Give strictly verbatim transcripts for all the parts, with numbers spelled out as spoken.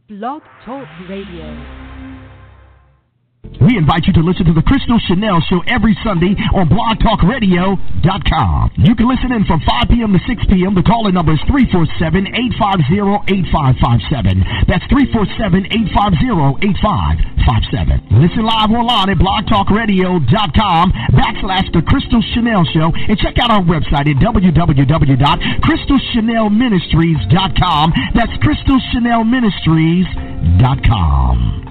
Blog Talk Radio. We invite you to listen to the Crystal Chanel Show every Sunday on blog talk radio dot com. You can listen in from five p.m. to six p.m. The call-in number is three four seven, eight five zero, eight five five seven. That's three four seven, eight five zero, eight five five seven. Listen live online at blog talk radio dot com backslash the Crystal Chanel Show and check out our website at w w w dot crystal chanel ministries dot com. That's crystal chanel ministries dot com.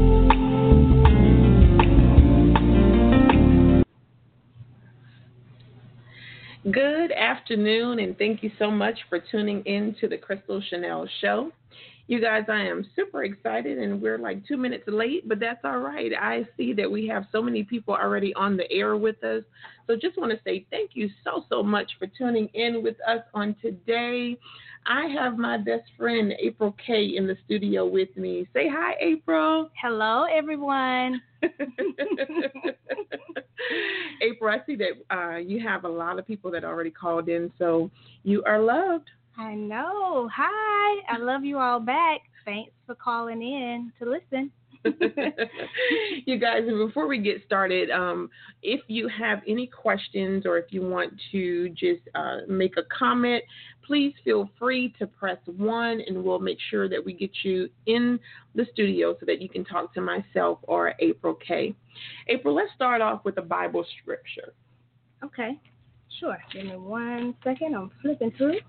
Good afternoon, and thank you so much for tuning in to the Crystal Chanel Show. You guys, I am super excited, and we're like two minutes late, but that's all right. I see that we have so many people already on the air with us, so just want to say thank you so, so much for tuning in with us on today. I have my best friend, April K., in the studio with me. Say hi, April. Hello, everyone. April, I see that uh, you have a lot of people that already called in, so you are loved. I know. Hi. I love you all back. Thanks for calling in to listen. You guys, and before we get started, um, if you have any questions or if you want to just uh, make a comment, please feel free to press one, and we'll make sure that we get you in the studio so that you can talk to myself or April K. April, let's start off with a Bible scripture. Okay, sure. Give me one second. I'm flipping through.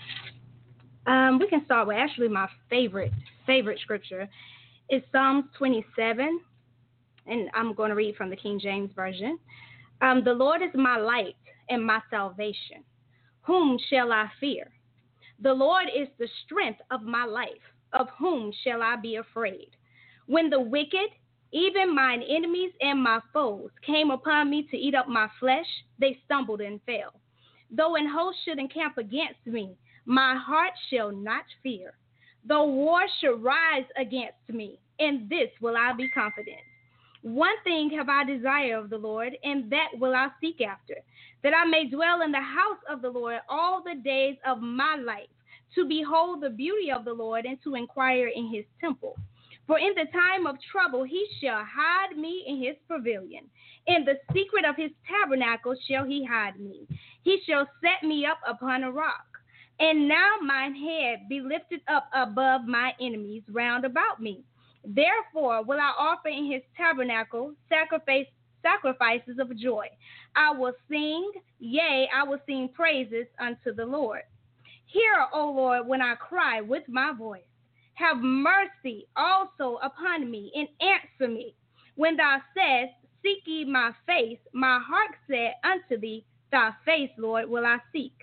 Um, we can start with actually my favorite favorite scripture. It's Psalms twenty-seven, and I'm going to read from the King James Version. Um, the Lord is my light and my salvation. Whom shall I fear? The Lord is the strength of my life. Of whom shall I be afraid? When the wicked, even mine enemies and my foes, came upon me to eat up my flesh, they stumbled and fell. Though an host should encamp against me, my heart shall not fear. Though war should rise against me, in this will I be confident. One thing have I desire of the Lord, and that will I seek after, that I may dwell in the house of the Lord all the days of my life, to behold the beauty of the Lord and to inquire in his temple. For in the time of trouble he shall hide me in his pavilion. In the secret of his tabernacle shall he hide me. He shall set me up upon a rock. And now mine head be lifted up above my enemies round about me. Therefore will I offer in his tabernacle sacrifice, sacrifices of joy. I will sing, yea, I will sing praises unto the Lord. Hear, O Lord, when I cry with my voice. Have mercy also upon me, and answer me. When thou saidst, seek ye my face, my heart said unto thee, thy face, Lord, will I seek.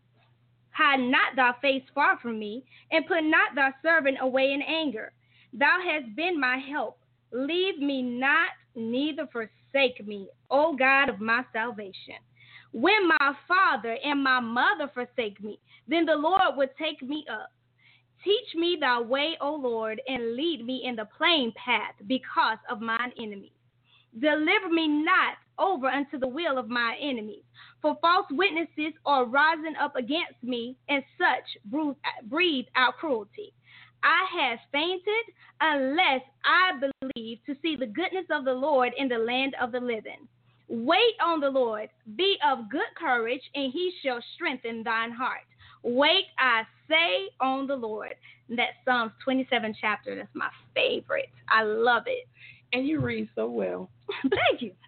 Hide not thy face far from me, and put not thy servant away in anger. Thou hast been my help. Leave me not, neither forsake me, O God of my salvation. When my father and my mother forsake me, then the Lord will take me up. Teach me thy way, O Lord, and lead me in the plain path because of mine enemies. Deliver me not over unto the will of my enemies, for false witnesses are rising up against me, and such breathe out cruelty. I have fainted unless I believe to see the goodness of the Lord in the land of the living. Wait on the Lord, be of good courage, and he shall strengthen thine heart. Wait, I say, on the Lord. And that's Psalms twenty-seven chapter. That's my favorite. I love it. And you read so well. Thank you.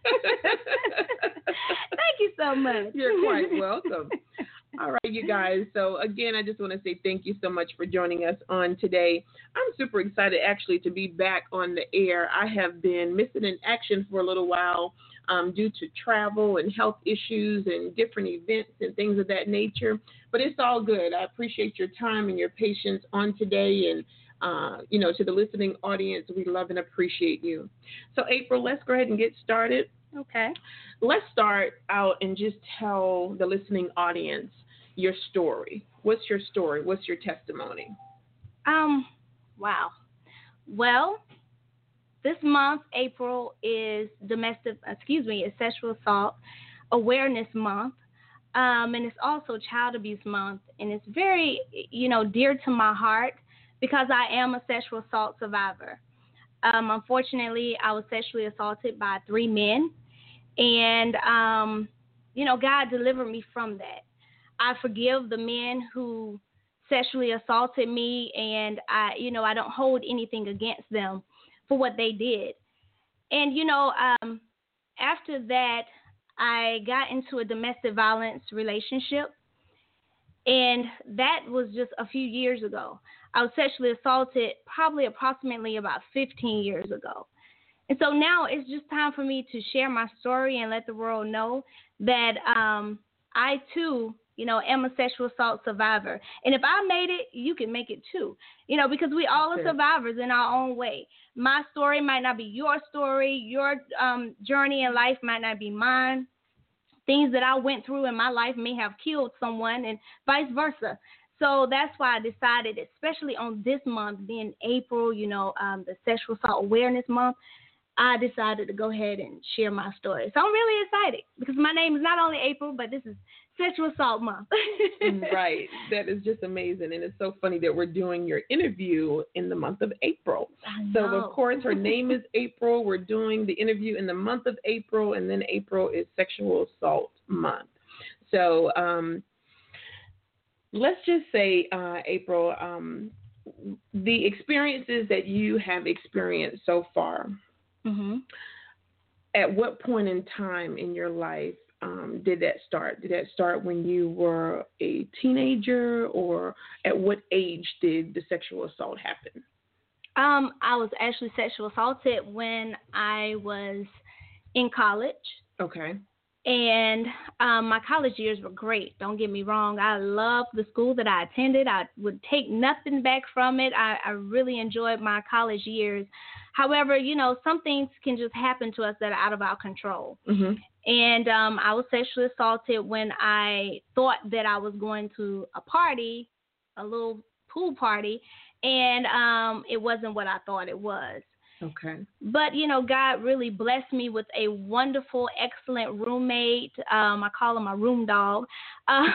Thank you so much. You're quite welcome. All right, you guys. So, again, I just want to say thank you so much for joining us on today. I'm super excited, actually, to be back on the air. I have been missing in action for a little while um, due to travel and health issues and different events and things of that nature. But it's all good. I appreciate your time and your patience on today. And, uh, you know, to the listening audience, we love and appreciate you. So, April, let's go ahead and get started. Okay. Let's start out and just tell the listening audience your story. What's your story? What's your testimony? Um, wow. Well, this month, April, is domestic, excuse me, is sexual assault awareness month. Um, and it's also child abuse month. And it's very, you know, dear to my heart because I am a sexual assault survivor. Um, unfortunately, I was sexually assaulted by three men, and, um, you know, God delivered me from that. I forgive the men who sexually assaulted me, and I, you know, I don't hold anything against them for what they did. And, you know, um, after that, I got into a domestic violence relationship, and that was just a few years ago. I was sexually assaulted probably approximately about fifteen years ago. And so now it's just time for me to share my story and let the world know that um, I, too, you know, am a sexual assault survivor. And if I made it, you can make it too, you know, because we all are survivors in our own way. My story might not be your story. Your um, journey in life might not be mine. Things that I went through in my life may have killed someone, and vice versa. So that's why I decided, especially on this month, being April, you know, um, the Sexual Assault Awareness Month, I decided to go ahead and share my story. So I'm really excited because my name is not only April, but this is Sexual Assault Month. Right. That is just amazing. And it's so funny that we're doing your interview in the month of April. So, of course, her name is April. We're doing the interview in the month of April, and then April is Sexual Assault Month. So um, let's just say, uh, April, um, the experiences that you have experienced so far, mm-hmm. at what point in time in your life um, did that start? Did that start when you were a teenager, or at what age did the sexual assault happen? Um, I was actually sexual assaulted when I was in college. Okay. And um, my college years were great. Don't get me wrong. I loved the school that I attended. I would take nothing back from it. I, I really enjoyed my college years. However, you know, some things can just happen to us that are out of our control. Mm-hmm. And um, I was sexually assaulted when I thought that I was going to a party, a little pool party, and um, it wasn't what I thought it was. Okay. But, you know, God really blessed me with a wonderful, excellent roommate. Um, I call her my room dog. Um,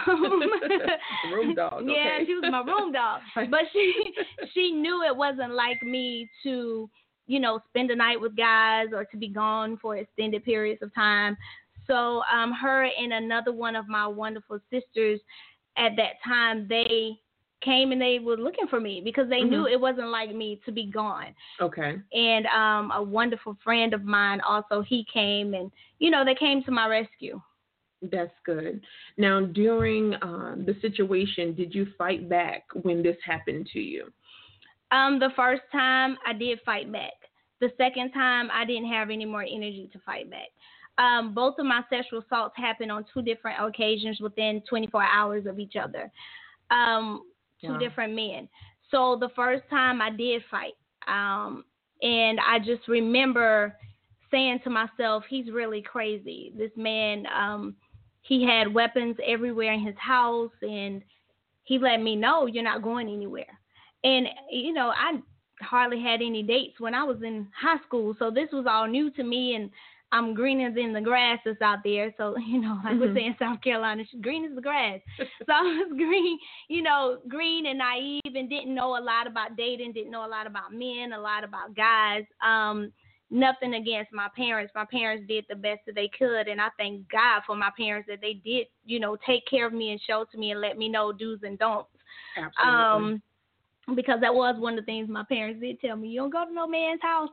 room dog. Okay. Yeah, she was my room dog. But she she knew it wasn't like me to, you know, spend the night with guys or to be gone for extended periods of time. So um, her and another one of my wonderful sisters at that time, they came and they were looking for me because they mm-hmm. knew it wasn't like me to be gone. Okay. And um, a wonderful friend of mine also, he came and, you know, they came to my rescue. That's good. Now, during uh, the situation, did you fight back when this happened to you? Um, the first time I did fight back. The second time I didn't have any more energy to fight back. Um, both of my sexual assaults happened on two different occasions within twenty-four hours of each other. Um, two wow. different men. So the first time I did fight, um, and I just remember saying to myself, he's really crazy. This man, um, he had weapons everywhere in his house, and he let me know you're not going anywhere. And, you know, I hardly had any dates when I was in high school, so this was all new to me, and I'm greener than the grass that's out there. So, you know, like mm-hmm. we say in South Carolina, green is the grass. So I was green, you know, green and naive and didn't know a lot about dating, didn't know a lot about men, a lot about guys. Um, nothing against my parents. My parents did the best that they could, and I thank God for my parents that they did, you know, take care of me and show to me and let me know do's and don'ts. Absolutely. Um, because that was one of the things my parents did tell me. You don't go to no man's house.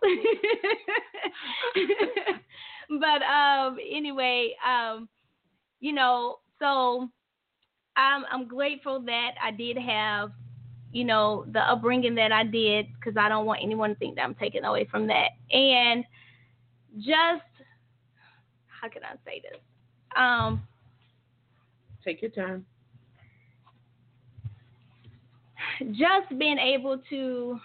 But um, anyway, um, you know, so I'm, I'm grateful that I did have, you know, the upbringing that I did, because I don't want anyone to think that I'm taking away from that. And just, how can I say this? Um, Take your time. Just being able to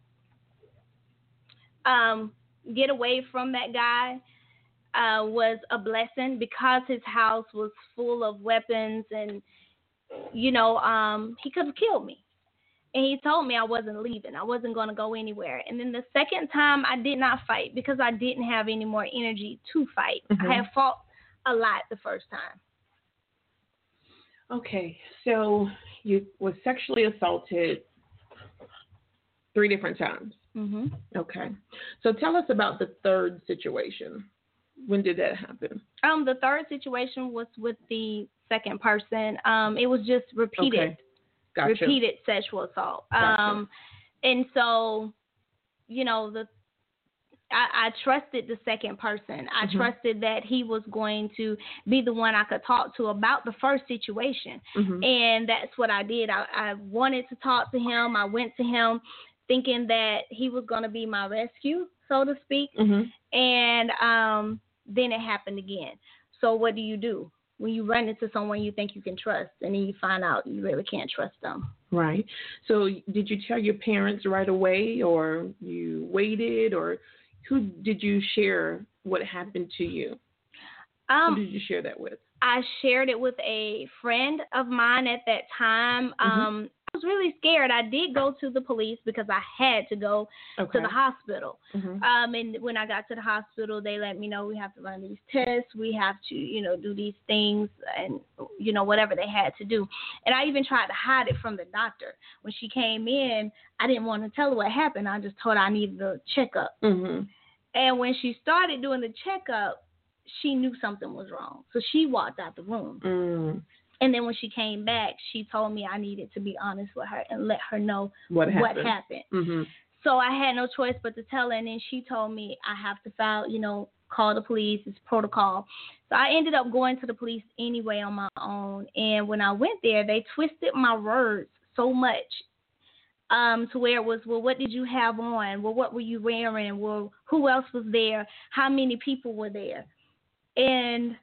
um, get away from that guy uh, was a blessing, because his house was full of weapons, and, you know, um, he could have killed me. And he told me I wasn't leaving. I wasn't going to go anywhere. And then the second time, I did not fight because I didn't have any more energy to fight. Mm-hmm. I had fought a lot the first time. Okay, so you were sexually assaulted Three different times. Mm-hmm. Okay. So tell us about the third situation. When did that happen? Um, the third situation was with the second person. Um, it was just repeated, Okay. Gotcha. repeated sexual assault. Gotcha. Um, and so, you know, the I, I trusted the second person. I Mm-hmm. trusted that he was going to be the one I could talk to about the first situation. Mm-hmm. And that's what I did. I, I wanted to talk to him. I went to him thinking that he was going to be my rescue, so to speak. Mm-hmm. And um, then it happened again. So what do you do when you run into someone you think you can trust and then you find out you really can't trust them? Right. So did you tell your parents right away, or you waited, or who did you share what happened to you? Um, who did you share that with? I shared it with a friend of mine at that time. Mm-hmm. Um, I was really scared. I did go to the police because I had to go Okay. to the hospital. Mm-hmm. Um, and when I got to the hospital, they let me know we have to run these tests. We have to, you know, do these things and, you know, whatever they had to do. And I even tried to hide it from the doctor. When she came in, I didn't want to tell her what happened. I just told her I needed a checkup. Mm-hmm. And when she started doing the checkup, she knew something was wrong. So she walked out the room. Mm. And then when she came back, she told me I needed to be honest with her and let her know What happened? What happened. Mm-hmm. So I had no choice but to tell her. And then she told me I have to file, you know, call the police. It's protocol. So I ended up going to the police anyway on my own. And when I went there, they twisted my words so much um, to where it was, well, what did you have on? Well, what were you wearing? Well, who else was there? How many people were there? And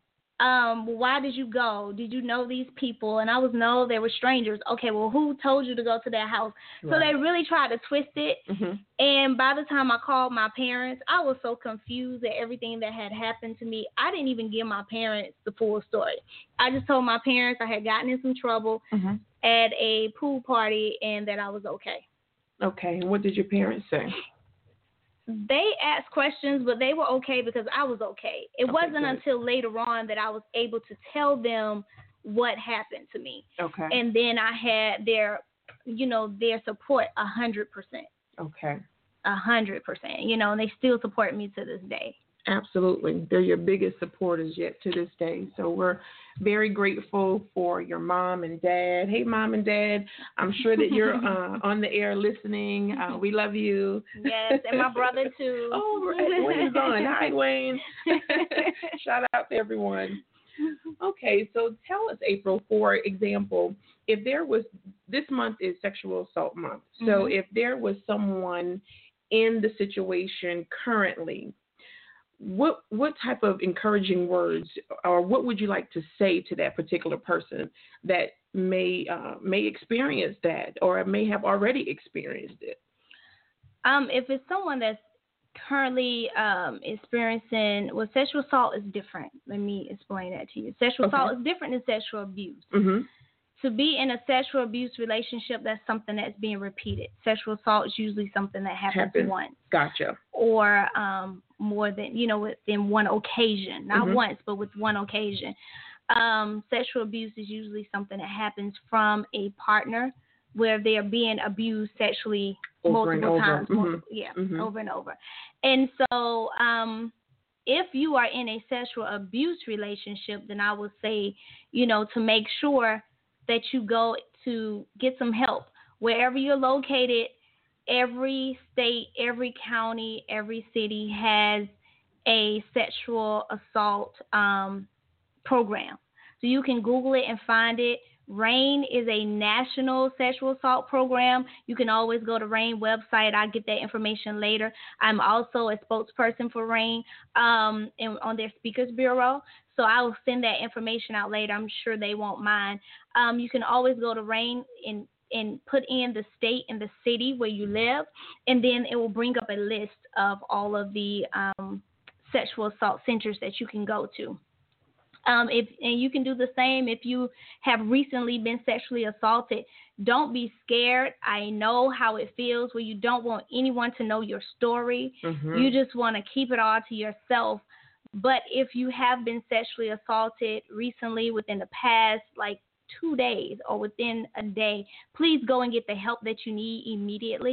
um, why did you go? Did you know these people? And I was, no, they were strangers. Okay, well, who told you to go to their house? Right. So they really tried to twist it. Mm-hmm. And by the time I called my parents, I was so confused at everything that had happened to me. I didn't even give my parents the full story. I just told my parents I had gotten in some trouble Mm-hmm. at a pool party and that I was okay. Okay. And what did your parents say? They asked questions, but they were okay because I was okay. It Okay, wasn't good. until later on that I was able to tell them what happened to me. Okay. And then I had their, you know, their support a hundred percent, Okay. a hundred percent, you know, and they still support me to this day. Absolutely. They're your biggest supporters yet to this day. So we're very grateful for your mom and dad. Hey, mom and dad, I'm sure that you're uh, on the air listening. Uh, we love you. Yes, and my brother too. Oh, Wayne's on. Hi, Wayne. Shout out to everyone. Okay, so tell us, April, for example, if there was, this month is Sexual Assault Month. So Mhm. if there was someone in the situation currently, What what type of encouraging words, or what would you like to say to that particular person that may uh, may experience that, or may have already experienced it? Um, if it's someone that's currently um, experiencing, well, sexual assault is different. Let me explain that to you. Sexual Okay. assault is different than sexual abuse. Mm-hmm. To be in a sexual abuse relationship, that's something that's being repeated. Sexual assault is usually something that happens Happens. once Gotcha. or um, more than, you know, within one occasion. Not Mhm. once, but with one occasion. Um, sexual abuse is usually something that happens from a partner where they are being abused sexually Over and multiple over. times. Mhm. Multiple, yeah, Mhm. over and over. And so um, if you are in a sexual abuse relationship, then I would say, you know, to make sure that you go to get some help. Wherever you're located, every state, every county, every city has a sexual assault um, program. So you can Google it and find it. RAIN is a national sexual assault program. You can always go to RAIN website. I'll get that information later. I'm also a spokesperson for RAIN um, and on their speakers bureau. So I will send that information out later. I'm sure they won't mind. Um, you can always go to RAIN and, and put in the state and the city where you live, and then it will bring up a list of all of the um, sexual assault centers that you can go to. Um, if and you can do the same if you have recently been sexually assaulted. Don't be scared. I know how it feels where you don't want anyone to know your story. Mhm. You just want to keep it all to yourself. But if you have been sexually assaulted recently within the past, like two days or within a day, please go and get the help that you need immediately.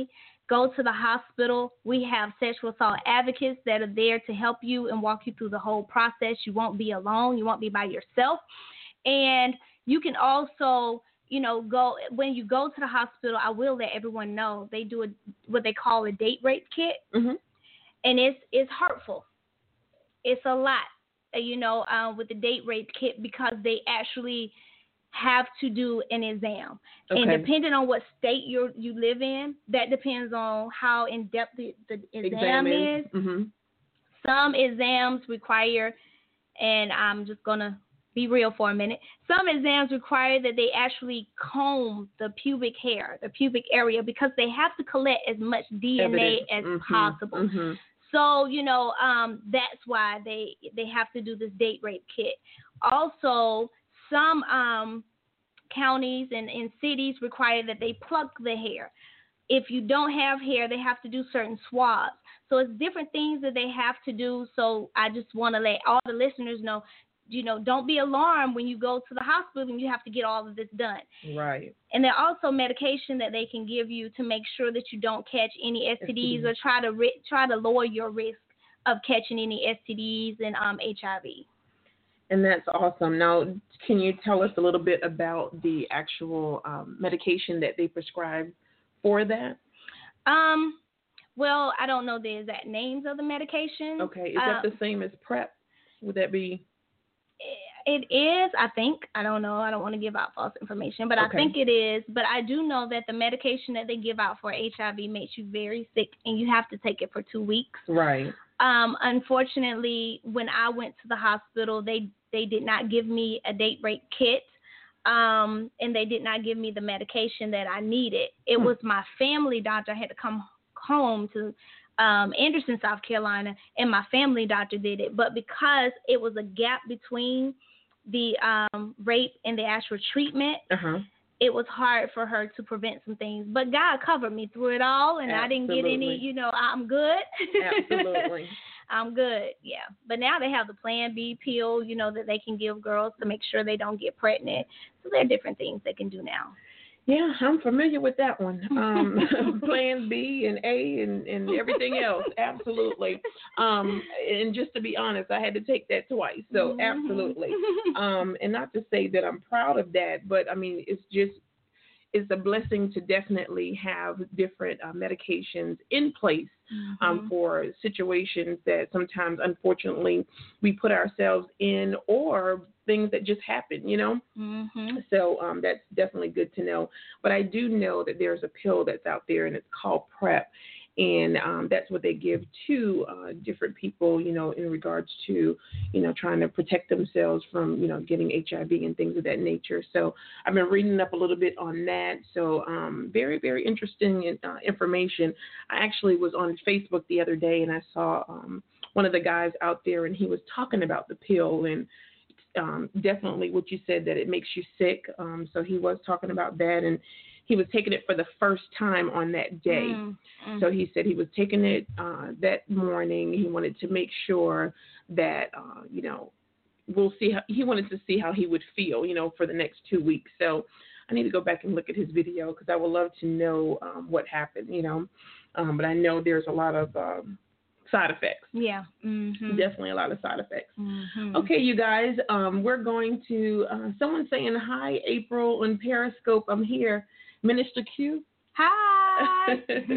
go to the hospital. We have sexual assault advocates that are there to help you and walk you through the whole process. You won't be alone. You won't be by yourself. And you can also, you know, go when you go to the hospital. I will let everyone know they do a, what they call a date rape kit, mm-hmm. and it's it's hurtful. It's a lot, you know, uh, with the date rape kit because they actually have to do an exam, okay. and depending on what state you you live in, that depends on how in depth the, the exam, exam is. Mm-hmm. Some exams require, and I'm just gonna be real for a minute. Some exams require that they actually comb the pubic hair, the pubic area, because they have to collect as much D N A Evidence. as mm-hmm. possible. Mm-hmm. So, you know, um, that's why they they have to do this date rape kit. Also, some um, counties and, and cities require that they pluck the hair. If you don't have hair, they have to do certain swabs. So it's different things that they have to do. So I just want to let all the listeners know, you know, don't be alarmed when you go to the hospital and you have to get all of this done. Right. And there are also medication that they can give you to make sure that you don't catch any S T Ds, S T Ds. or try to ri- try to lower your risk of catching any S T Ds and um, H I V. And that's awesome. Now, can you tell us a little bit about the actual um, medication that they prescribe for that? Um. Well, I don't know the exact names of the medication. Okay. Is that uh, the same as PrEP? Would that be? It is, I think. I don't know. I don't want to give out false information, but okay. I think it is. But I do know that the medication that they give out for H I V makes you very sick, and you have to take it for two weeks. Right. Um, unfortunately, when I went to the hospital, they, they did not give me a date rape kit, um, and they did not give me the medication that I needed. It hmm. was my family doctor. I had to come home to Um, Anderson, South Carolina, and my family doctor did it. But because it was a gap between the um, rape and the actual treatment, uh-huh. it was hard for her to prevent some things. But God covered me through it all, and Absolutely. I didn't get any, you know, I'm good. Absolutely. I'm good, yeah. But now they have the Plan B pill, you know, that they can give girls to make sure they don't get pregnant. So there are different things they can do now. Yeah, I'm familiar with that one. Um, Plan B and A and, and everything else. Absolutely. Um, and just to be honest, I had to take that twice. So absolutely. Um, and not to say that I'm proud of that, but I mean, it's just, it's a blessing to definitely have different uh, medications in place mm-hmm. um, for situations that sometimes, unfortunately, we put ourselves in, or things that just happen, you know? Mm-hmm. So um, that's definitely good to know. But I do know that there's a pill that's out there, and it's called PrEP. And um, that's what they give to uh, different people, you know, in regards to, you know, trying to protect themselves from, you know, getting H I V and things of that nature. So I've been reading up a little bit on that. So um, very, very interesting uh, information. I actually was on Facebook the other day, and I saw um, one of the guys out there, and he was talking about the pill, and um, definitely what you said, that it makes you sick. Um, so he was talking about that, and he was taking it for the first time on that day. Mm-hmm. So he said he was taking it uh, that morning. He wanted to make sure that, uh, you know, we'll see how, he wanted to see how he would feel, you know, for the next two weeks. So I need to go back and look at his video, because I would love to know um, what happened, you know. Um, but I know there's a lot of um, side effects. Yeah. Mm-hmm. Definitely a lot of side effects. Mm-hmm. Okay, you guys, um, we're going to, uh, someone saying, hi, April, on Periscope. I'm here. Minister Q. Hi.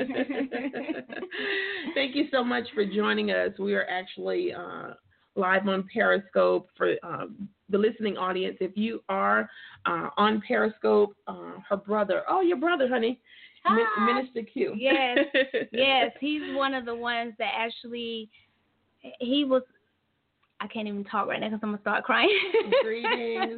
Thank you so much for joining us. We are actually uh, live on Periscope for um, the listening audience. If you are uh, on Periscope, uh, her brother, oh, your brother, honey, Hi. Minister Q. Yes, yes, he's one of the ones that actually, he was, I can't even talk right now because I'm going to start crying. Greetings.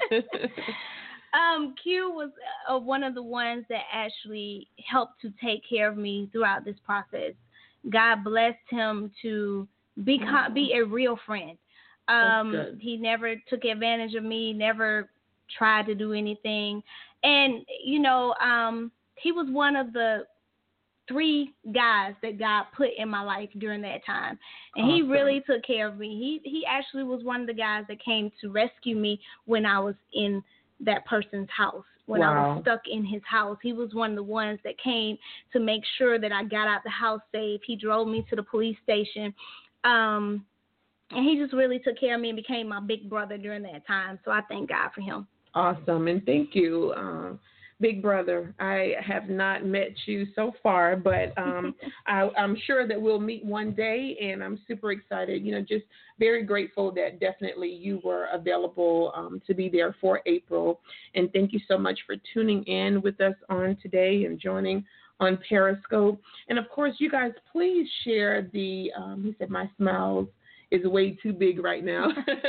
Um, Q was uh, one of the ones that actually helped to take care of me throughout this process. God blessed him to be mm-hmm. be a real friend. Um, he never took advantage of me, never tried to do anything. And, you know, um, he was one of the three guys that God put in my life during that time. And awesome. He really took care of me. He, he actually was one of the guys that came to rescue me when I was in that person's house, when I Wow. was stuck in his house. He was one of the ones that came to make sure that I got out the house safe. He drove me to the police station. Um, and he just really took care of me and became my big brother during that time. So I thank God for him. Awesome. And thank you, um, Big Brother. I have not met you so far, but um, I, I'm sure that we'll meet one day, and I'm super excited. You know, just very grateful that definitely you were available um, to be there for April. And thank you so much for tuning in with us on today and joining on Periscope. And, of course, you guys, please share the, um, he said, my smiles is way too big right now.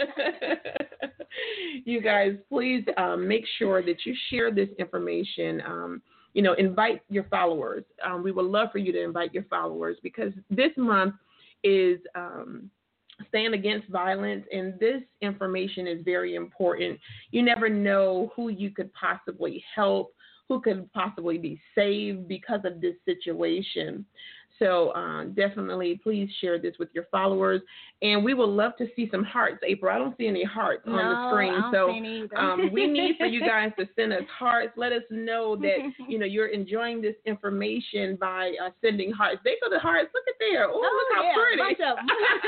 You guys, please um, make sure that you share this information. Um, you know, invite your followers. Um, we would love for you to invite your followers because this month is um, Stand Against Violence, and this information is very important. You never know who you could possibly help, who could possibly be saved because of this situation. So uh, definitely please share this with your followers. And we would love to see some hearts, April. I don't see any hearts no, on the screen. I don't so see any either. um, we need for you guys to send us hearts. Let us know that, you know, you're enjoying this information by uh, sending hearts. They go to hearts. Look at there. Ooh, Oh, look how yeah, pretty. bunch of 'em.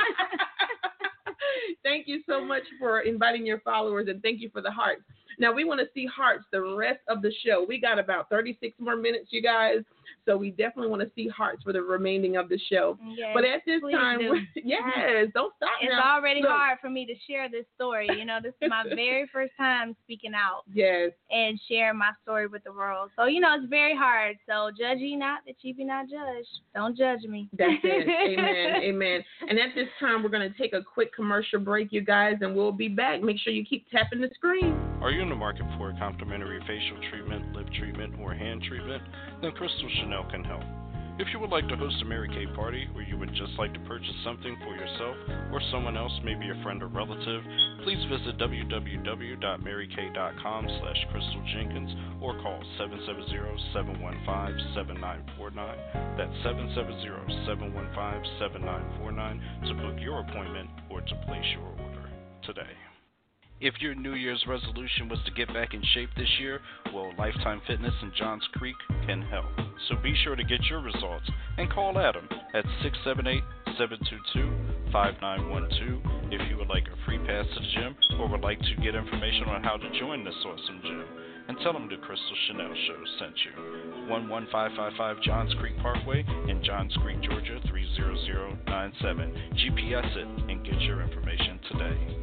Thank you so much for inviting your followers, and thank you for the hearts. Now, we want to see hearts the rest of the show. We got about thirty-six more minutes, you guys, so we definitely want to see hearts for the remaining of the show. Yes, but at this please time, do. yes, don't stop It's now. already Look. hard for me to share this story. You know, this is my very first time speaking out Yes. and sharing my story with the world. So, you know, it's very hard. So, judge ye not that ye be not judged. Don't judge me. That's it. Amen. Amen. And at this time, we're going to take a quick commercial break, you guys, and we'll be back. Make sure you keep tapping the screen. Are you in the market for a complimentary facial treatment, lip treatment, or hand treatment? Then Crystal Chanel can help. If you would like to host a Mary Kay party, or you would just like to purchase something for yourself or someone else, maybe a friend or relative, please visit w w w dot mary kay dot com slash crystal jenkins or call seven seven zero, seven one five, seven nine four nine. That's seven seven zero, seven one five, seven nine four nine to book your appointment or to place your order today. If your New Year's resolution was to get back in shape this year, well, Lifetime Fitness in Johns Creek can help. So be sure to get your results and call Adam at six seven eight, seven two two, five nine one two if you would like a free pass to the gym or would like to get information on how to join this awesome gym. And tell them the Crystal Chanel Show sent you. one one five five five Johns Creek Parkway in Johns Creek, Georgia, three zero zero nine seven. G P S it and get your information today.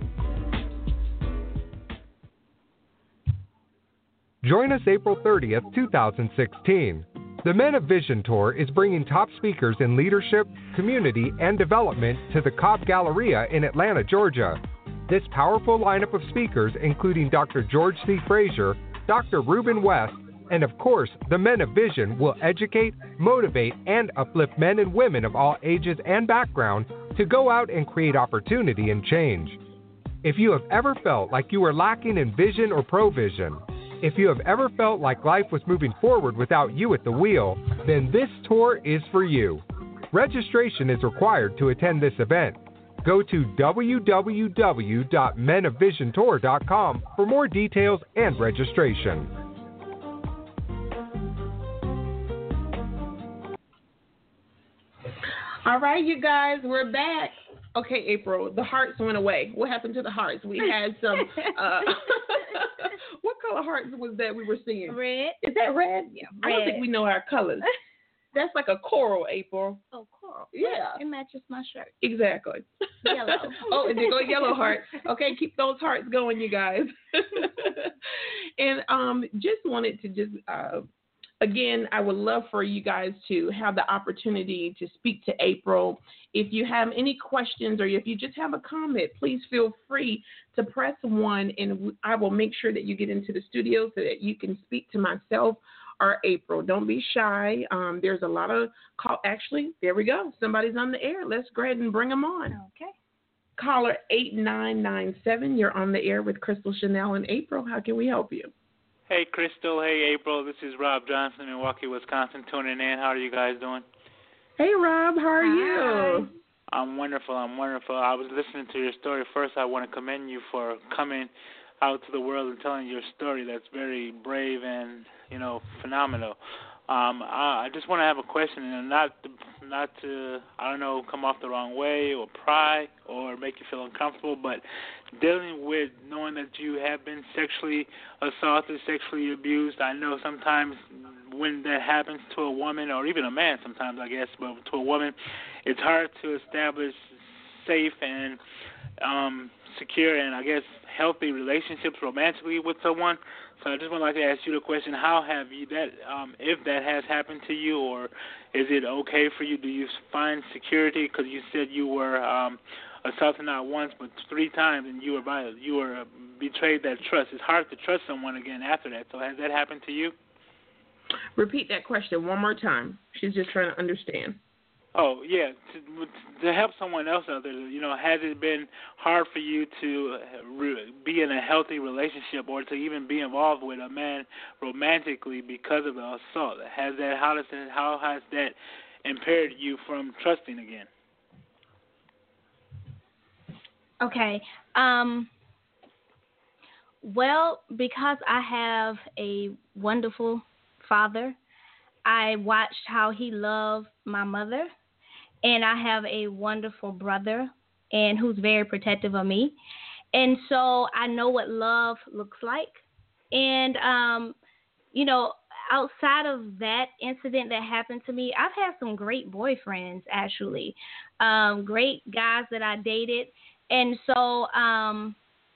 Join us April thirtieth, two thousand sixteen. The Men of Vision Tour is bringing top speakers in leadership, community, and development to the Cobb Galleria in Atlanta, Georgia. This powerful lineup of speakers, including Doctor George C. Frazier, Doctor Reuben West, and of course, the Men of Vision, will educate, motivate, and uplift men and women of all ages and backgrounds to go out and create opportunity and change. If you have ever felt like you were lacking in vision or provision, if you have ever felt like life was moving forward without you at the wheel, then this tour is for you. Registration is required to attend this event. Go to w w w dot men of vision tour dot com for more details and registration. All right, you guys, we're back. Okay, April, the hearts went away. What happened to the hearts? We had some, uh, what color hearts was that we were seeing? Red. Is that red? Yeah, I don't red. think we know our colors. That's like a coral, April. Oh, coral. Yeah. It matches my shirt. Exactly. Yellow. Oh, and they go yellow heart. Okay, keep those hearts going, you guys. And um, just wanted to just, uh, again, I would love for you guys to have the opportunity to speak to April. If you have any questions or if you just have a comment, please feel free to press one, and I will make sure that you get into the studio so that you can speak to myself or April. Don't be shy. Um, there's a lot of call. Actually, there we go. Somebody's on the air. Let's go ahead and bring them on. Okay. Caller eight nine nine seven. You're on the air with Crystal Chanel and April. How can we help you? Hey, Crystal. Hey, April. This is Rob Johnson, Milwaukee, Wisconsin, tuning in. How are you guys doing? Hey, Rob. How are Hi. you? I'm wonderful. I'm wonderful. I was listening to your story first. I want to commend you for coming out to the world and telling your story. That's very brave and, you know, phenomenal. Um, I, I just want to have a question, and not to, not to, I don't know, come off the wrong way or pry or make you feel uncomfortable, but dealing with knowing that you have been sexually assaulted, sexually abused. I know sometimes when that happens to a woman, or even a man sometimes, I guess, but to a woman, it's hard to establish safe and um, secure and, I guess, healthy relationships romantically with someone. So I just would like to ask you the question: how have you that, um, if that has happened to you, or is it okay for you? Do you find security? Because you said you were um, assaulted not once but three times, and you were by, you were uh, betrayed that trust. It's hard to trust someone again after that. So has that happened to you? Repeat that question one more time. She's just trying to understand. Oh, yeah, to, to help someone else out there, you know, has it been hard for you to re- be in a healthy relationship or to even be involved with a man romantically because of the assault? Has that, how, does that, how has that impaired you from trusting again? Okay. Um, well, because I have a wonderful father, I watched how he loved my mother, and I have a wonderful brother and who's very protective of me. And so I know what love looks like. And, um, you know, outside of that incident that happened to me, I've had some great boyfriends, actually, um, great guys that I dated. And so, um,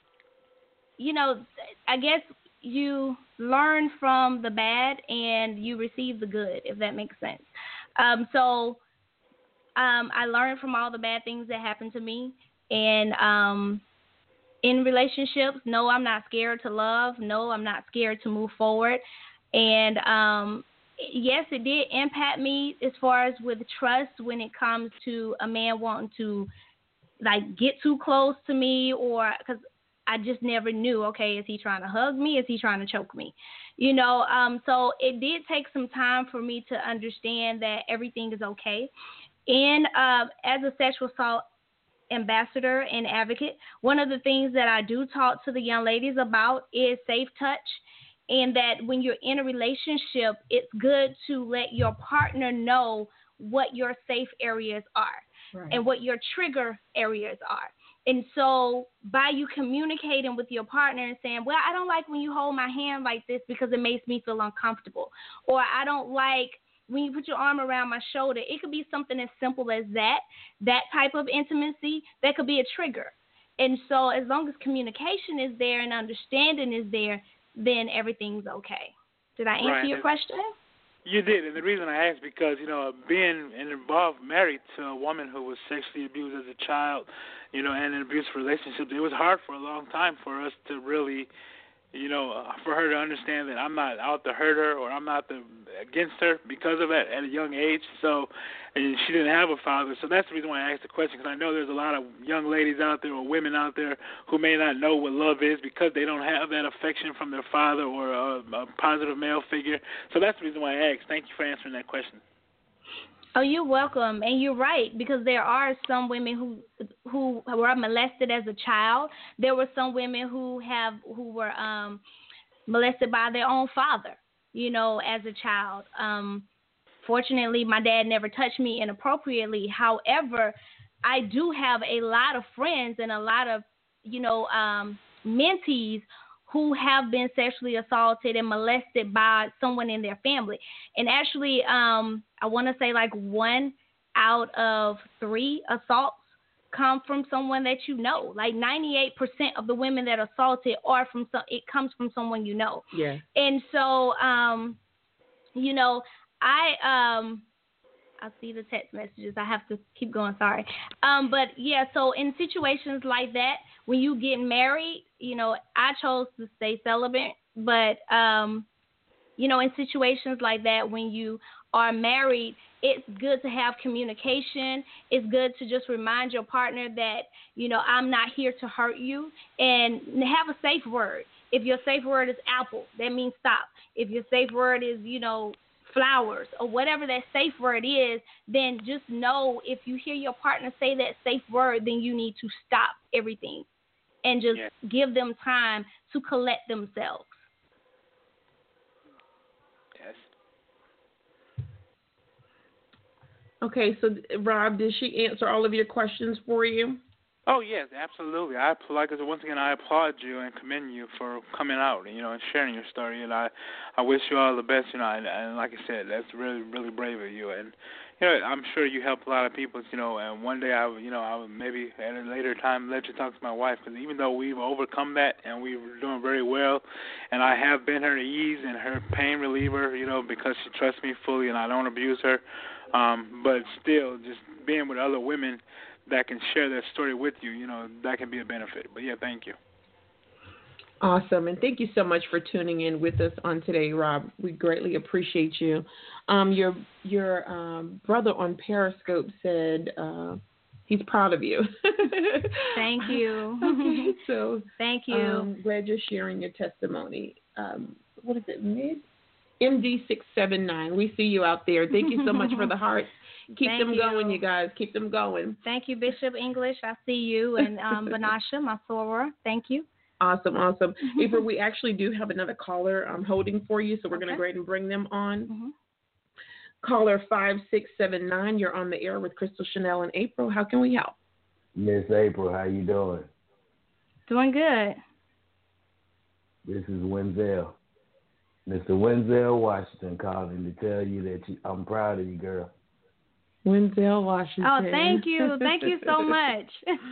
you know, I guess you learn from the bad and you receive the good, if that makes sense. Um, so um, I learned from all the bad things that happened to me. And um, in relationships, no, I'm not scared to love. No, I'm not scared to move forward. And um, yes, it did impact me as far as with trust when it comes to a man wanting to, like, get too close to me, or because I just never knew, okay, is he trying to hug me? Is he trying to choke me? You know, um, so it did take some time for me to understand that everything is okay. And uh, as a sexual assault ambassador and advocate, one of the things that I do talk to the young ladies about is safe touch, and that when you're in a relationship, it's good to let your partner know what your safe areas are, right, and what your trigger areas are. And so by you communicating with your partner and saying, well, I don't like when you hold my hand like this because it makes me feel uncomfortable, or I don't like when you put your arm around my shoulder. It could be something as simple as that, that type of intimacy, that could be a trigger. And so as long as communication is there and understanding is there, then everything's okay. Did I answer right. your question? You did, and the reason I asked because, you know, being involved, married to a woman who was sexually abused as a child, you know, and in an abusive relationship, it was hard for a long time for us to really, you know, for her to understand that I'm not out to hurt her or I'm not the, against her because of that at a young age. So, and she didn't have a father. So that's the reason why I asked the question, because I know there's a lot of young ladies out there or women out there who may not know what love is because they don't have that affection from their father or a, a positive male figure. So that's the reason why I asked. Thank you for answering that question. Oh, you're welcome, and you're right, because there are some women who who were molested as a child. There were some women who have who were um, molested by their own father, you know, as a child. Um, fortunately, my dad never touched me inappropriately. However, I do have a lot of friends and a lot of, you know, um, mentees who have been sexually assaulted and molested by someone in their family. And actually, um, I want to say like one out of three assaults come from someone that you know. Like ninety-eight percent of the women that are assaulted are from some, it comes from someone you know. Yeah. And so, um, you know, I um, I see the text messages. I have to keep going. Sorry. Um, but yeah, so in situations like that, when you get married, you know, I chose to stay celibate, but, um, you know, in situations like that, when you are married, it's good to have communication. It's good to just remind your partner that, you know, I'm not here to hurt you, and have a safe word. If your safe word is apple, that means stop. If your safe word is, you know, flowers or whatever that safe word is, then just know if you hear your partner say that safe word, then you need to stop everything and just yeah. give them time to collect themselves. Yes. Okay, so Rob, did she answer all of your questions for you? Oh yes, absolutely. I like I said, once again, I applaud you and commend you for coming out, you know, and sharing your story. And I, I wish you all the best, you know. And, and like I said, that's really, really brave of you. And you know, I'm sure you help a lot of people, you know. And one day, I, you know, I would maybe at a later time let you talk to my wife, because even though we've overcome that and we're doing very well, and I have been her ease and her pain reliever, you know, because she trusts me fully and I don't abuse her. Um, but still, just being with other women that can share their story with you, you know, that can be a benefit. But, yeah, thank you. Awesome. And thank you so much for tuning in with us on today, Rob. We greatly appreciate you. Um, your your um, brother on Periscope said uh, he's proud of you. Thank you. Okay, so thank you. Um, glad you're sharing your testimony. Um, what is it, mid? M D six seven nine. We see you out there. Thank you so much for the hearts. Keep Thank them you. going, you guys. Keep them going. Thank you, Bishop English. I see you. And um, Banasha, my soror. Thank you. Awesome, awesome. April, we actually do have another caller um, holding for you, so we're Okay. going to go ahead and bring them on. Mm-hmm. Caller five six seven nine, you're on the air with Crystal Chanel and April. How can we help? Miss April, how you doing? Doing good. This is Wenzel. Mister Wenzel Washington calling to tell you that you, I'm proud of you, girl. Wenzel Washington. Oh, thank you. Thank you so much.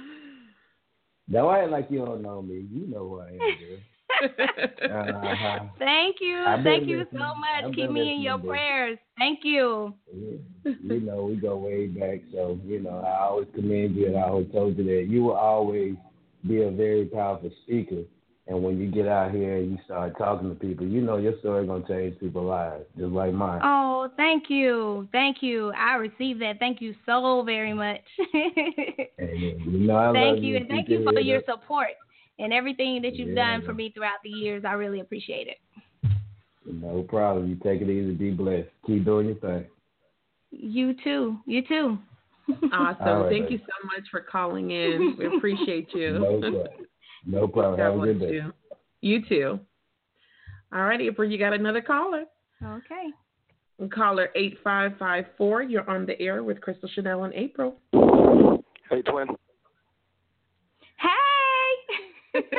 Now, I ain't like you don't know me. You know who I am, girl. uh-huh. Thank you. Thank you so much. I've Keep been me in your listening, prayers. Thank you. Yeah. You know, we go way back, so, you know, I always commend you, and I always told you that you will always be a very powerful speaker. And when you get out here and you start talking to people, you know your story going to change people's lives, just like mine. Oh, thank you. Thank you. I received that. Thank you so very much. And, you know, I thank love you. you. And thank you for that. your support and everything that you've Yeah. done for me throughout the years. I really appreciate it. No problem. You take it easy. Be blessed. Keep doing your thing. You too. You too. Awesome. All right, Thank baby. you so much for calling in. We appreciate you. No problem. No problem. God Have a bless good day. you. You too. All right, April, you got another caller. Okay. Caller eight five five four, you're on the air with Crystal Chanel and April. Hey, twin. Hey! Hey,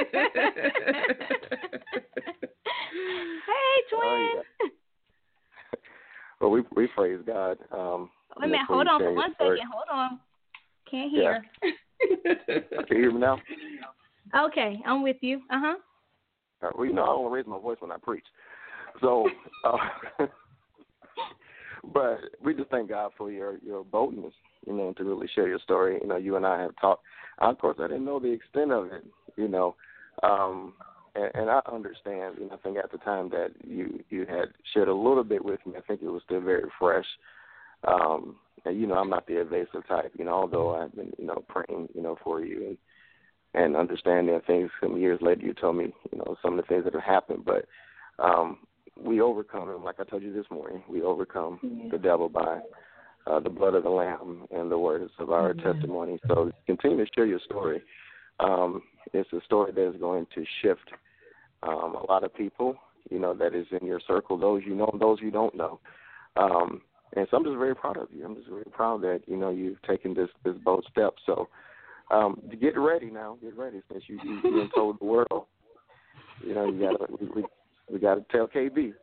twin. Oh, yeah. Well, we we praise God. Um, Wait a minute. Hold on for one second. Hold on. Can't hear. Yeah. Can you hear me now? Okay, I'm with you. Uh-huh. Uh, well, you know, I don't raise my voice when I preach. So, uh, but we just thank God for your, your boldness, you know, to really share your story. You know, you and I have talked. Of course, I didn't know the extent of it, you know, um, and, and I understand, you know, I think at the time that you, you had shared a little bit with me, I think it was still very fresh. Um, and, you know, I'm not the evasive type, you know, although I've been, you know, praying, you know, for you and, and understanding things. Some years later, you told me, you know, some of the things that have happened, but um, we overcome them. Like I told you this morning, we overcome yeah. the devil by uh, the blood of the Lamb and the words of our mm-hmm. testimony. So continue to share your story. Um, it's a story that is going to shift um, a lot of people, you know, that is in your circle, those you know, those you don't know. Um, and so I'm just very proud of you. I'm just very proud that, you know, you've taken this, this bold step. So um, get ready now. Get ready since you, you, you told the world. You know, you gotta, we, we, we got to tell K B.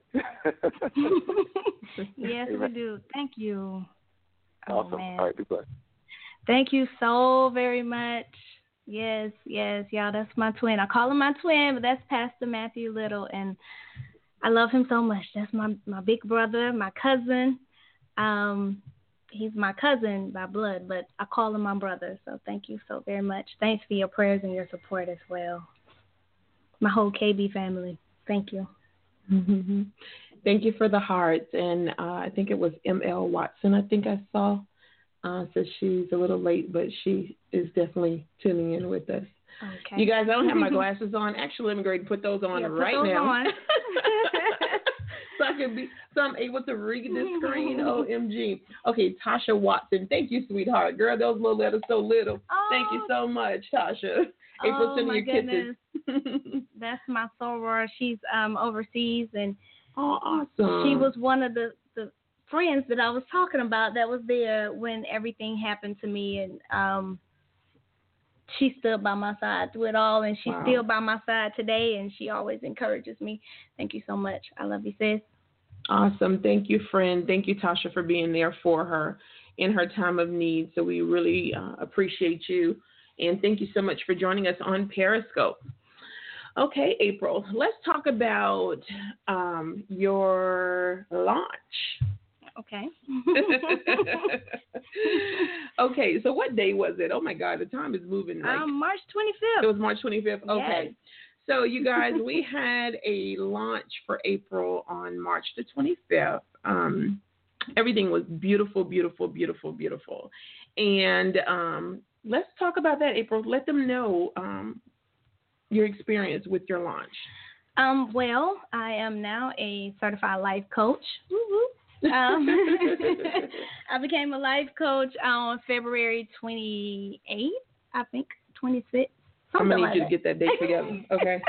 Yes, we do. Thank you. Awesome. Oh, man. All right, be blessed. Thank you so very much. Yes, yes, y'all. That's my twin. I call him my twin, but that's Pastor Matthew Little, and I love him so much. That's my my big brother, my cousin. Um, he's my cousin by blood, but I call him my brother. So thank you so very much. Thanks for your prayers and your support as well. My whole K B family. Thank you. Mm-hmm. Thank you for the hearts. And uh, I think it was M L Watson, I think I saw. Uh, so she's a little late, but she is definitely tuning in with us. Okay. You guys, I don't have my glasses on. Actually, let me go ahead and put those on yeah, right put those now. On. So I can be, so I'm able to read the screen. O M G. Okay, Tasha Watson. Thank you, sweetheart. Girl, those little letters so little. Oh. Thank you so much, Tasha. April, oh sending my you goodness. kisses. That's my soror. She's um overseas, and oh, awesome. She was one of the, the friends that I was talking about that was there when everything happened to me, and um, she stood by my side through it all, and she's wow. still by my side today, and she always encourages me. Thank you so much. I love you, sis. Awesome. Thank you, friend. Thank you, Tasha, for being there for her in her time of need. So we really uh, appreciate you. And thank you so much for joining us on Periscope. Okay, April, let's talk about um, your launch. Okay. Okay, so what day was it? Oh, my God, the time is moving. Like, um, March twenty-fifth. It was March twenty-fifth? Okay. Yes. So, you guys, we had a launch for April on March the twenty-fifth. Um, everything was beautiful, beautiful, beautiful, beautiful. And um, let's talk about that, April. Let them know um, your experience with your launch. Um, well, I am now a certified life coach. Woo-hoo. Um, I became a life coach on February twenty-eighth, I think, twenty-sixth. I'm going to need you like to get that date together, okay?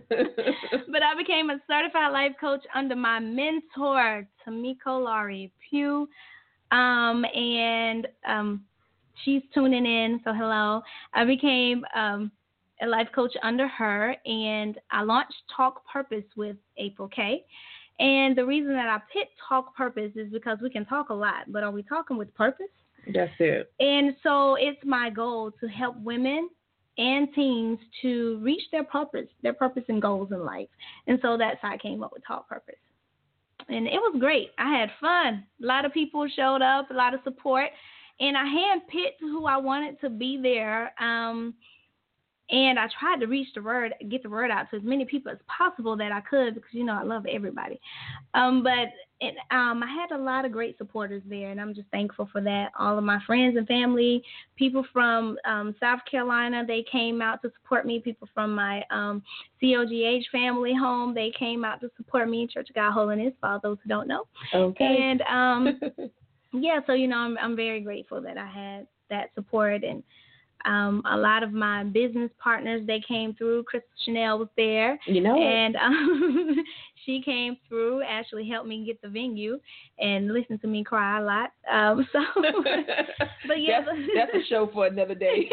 But I became a certified life coach under my mentor, Tamiko Laurie Pugh, um, and um, she's tuning in, so hello. I became um, a life coach under her, and I launched Talk Purpose with April K. And the reason that I picked Talk Purpose is because we can talk a lot, but are we talking with purpose? That's it. And so it's my goal to help women and teens to reach their purpose, their purpose and goals in life. And so that's how I came up with Talk Purpose. And it was great. I had fun. A lot of people showed up, a lot of support. And I handpicked who I wanted to be there. Um, and I tried to reach the word, get the word out to as many people as possible that I could because, you know, I love everybody. Um, but it, um, I had a lot of great supporters there, and I'm just thankful for that. All of my friends and family, people from um, South Carolina, they came out to support me. People from my um, C O G H family home, they came out to support me. Church of God Holiness, for all those who don't know. Okay. And, um, yeah, so, you know, I'm, I'm very grateful that I had that support. And Um, a lot of my business partners, they came through. Crystal Chanel was there. You know And um, she came through, actually helped me get the venue and listened to me cry a lot. Um, so, but yeah. That's, that's a show for another day.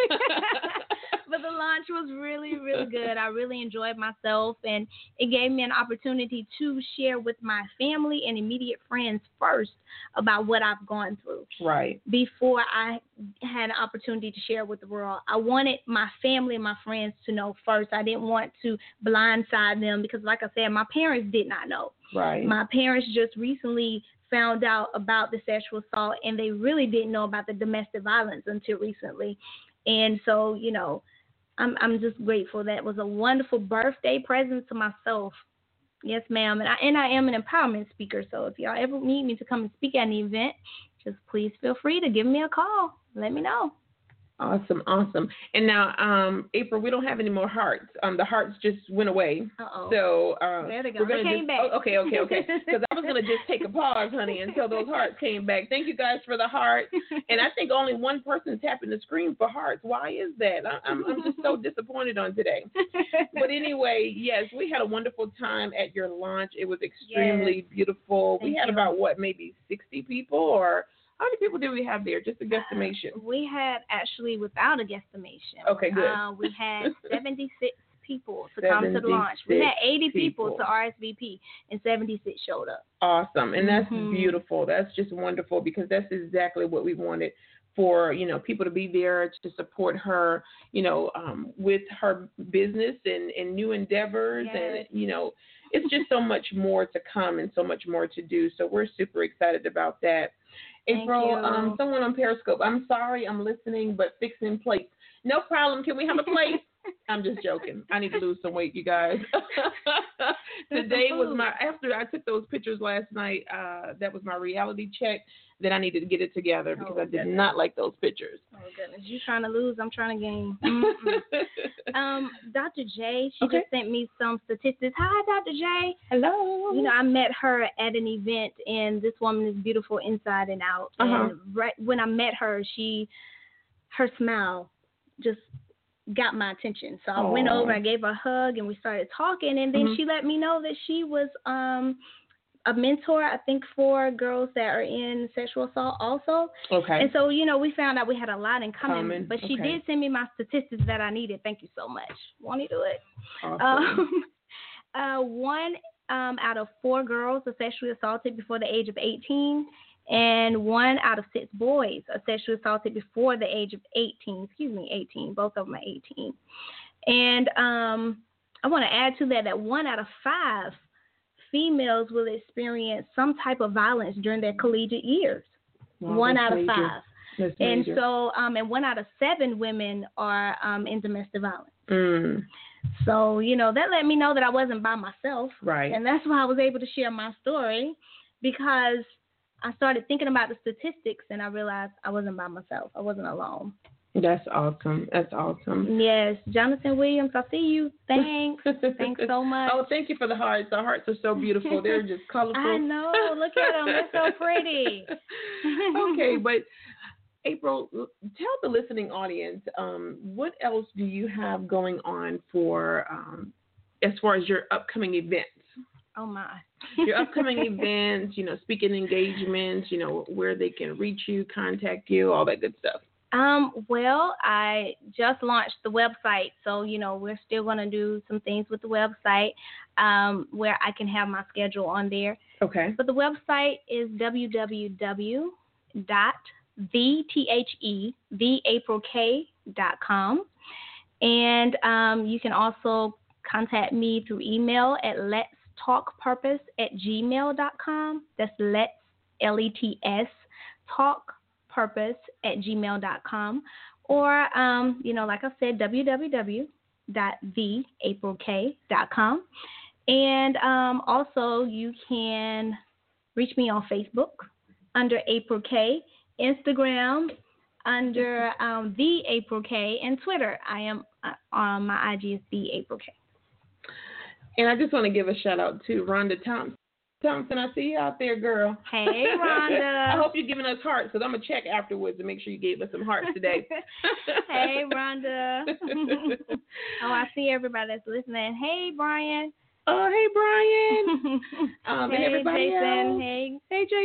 But the launch was really, really good. I really enjoyed myself, and it gave me an opportunity to share with my family and immediate friends first about what I've gone through. Right. Before I had an opportunity to share with the world. I wanted my family and my friends to know first. I didn't want to blindside them because, like I said, my parents did not know. Right. My parents just recently found out about the sexual assault, and they really didn't know about the domestic violence until recently. And so, you know, I'm I'm just grateful. That was a wonderful birthday present to myself. Yes, ma'am. And I and I am an empowerment speaker. So if y'all ever need me to come and speak at an event, just please feel free to give me a call. Let me know. Awesome, awesome. And now, um, April, we don't have any more hearts. Um, the hearts just went away. Uh-oh. So uh, there they go. We're They gonna came just, back. Oh, okay, okay, okay. Because I was gonna just take a pause, honey, until those hearts came back. Thank you guys for the heart. And I think only one person tapping the screen for hearts. Why is that? I, I'm I'm just so disappointed on today. But anyway, yes, we had a wonderful time at your launch. It was extremely yes. beautiful. Thank we had you. about what, maybe sixty people or. How many people did we have there? Just a guesstimation. We had actually, without a guesstimation. Okay, good. Uh, we had seventy-six people to come to the launch. We had eighty people, people to R S V P, and seventy-six showed up. Awesome, and that's mm-hmm. beautiful. That's just wonderful because that's exactly what we wanted for, you know, people to be there to support her, you know, um, with her business and, and new endeavors, yes. and you know, it's just so much more to come and so much more to do. So we're super excited about that. April, um, someone on Periscope, I'm sorry, I'm listening, but fixing plates. No problem. Can we have a plate? I'm just joking. I need to lose some weight, you guys. Today was my, after I took those pictures last night, uh, that was my reality check. Then I needed to get it together because oh, I did goodness. not like those pictures. Oh, goodness. You're trying to lose. I'm trying to gain. um, Doctor J, she okay. just sent me some statistics. Hi, Doctor J. Hello. You know, I met her at an event, and this woman is beautiful inside and out. Uh-huh. And right when I met her, she, her smile just got my attention. So I Aww. went over, I gave her a hug, and we started talking. And then mm-hmm. she let me know that she was um, a mentor, I think, for girls that are in sexual assault also. Okay. And so, you know, we found out we had a lot in common. common. But she okay. did send me my statistics that I needed. Thank you so much. Won't you do it? Awesome. Um, uh, one um, out of four girls are sexually assaulted before the age of eighteen. And one out of six boys are sexually assaulted before the age of eighteen. Excuse me, eighteen. Both of them are eighteen. And um, I want to add to that that one out of five females will experience some type of violence during their collegiate years. Wow, one out major. of five. That's and major. so, um, and one out of seven women are um, in domestic violence. Mm. So, you know, that let me know that I wasn't by myself. Right. And that's why I was able to share my story, because I started thinking about the statistics and I realized I wasn't by myself. I wasn't alone. That's awesome. That's awesome. Yes. Jonathan Williams, I see you. Thanks. Thanks so much. Oh, thank you for the hearts. The hearts are so beautiful. They're just colorful. I know. Look at them. They're so pretty. Okay, but April, tell the listening audience, um, what else do you have going on for um, as far as your upcoming events? Oh, my. Your upcoming events, you know, speaking engagements, you know, where they can reach you, contact you, all that good stuff. Um, well, I just launched the website, so, you know, we're still going to do some things with the website um, where I can have my schedule on there. Okay. But the website is w w w dot the april k dot com. And um, you can also contact me through email at let's talkpurpose at gmail dot com. That's let's, L E T S, talkpurpose at gmail dot com. Or, um, you know, like I said, w w w dot the april k dot com. And um, also you can reach me on Facebook under April K, Instagram under um, The April K, and Twitter. I am uh, on my I G is The April K. And I just want to give a shout out to Rhonda Thompson. Thompson, I see you out there, girl. Hey, Rhonda. I hope you're giving us hearts, because I'm going to check afterwards to make sure you gave us some hearts today. Hey, Rhonda. Oh, I see everybody that's listening. Hey, Brian. Oh, hey, Brian. Um, hey, and everybody Jason. Else. Hey.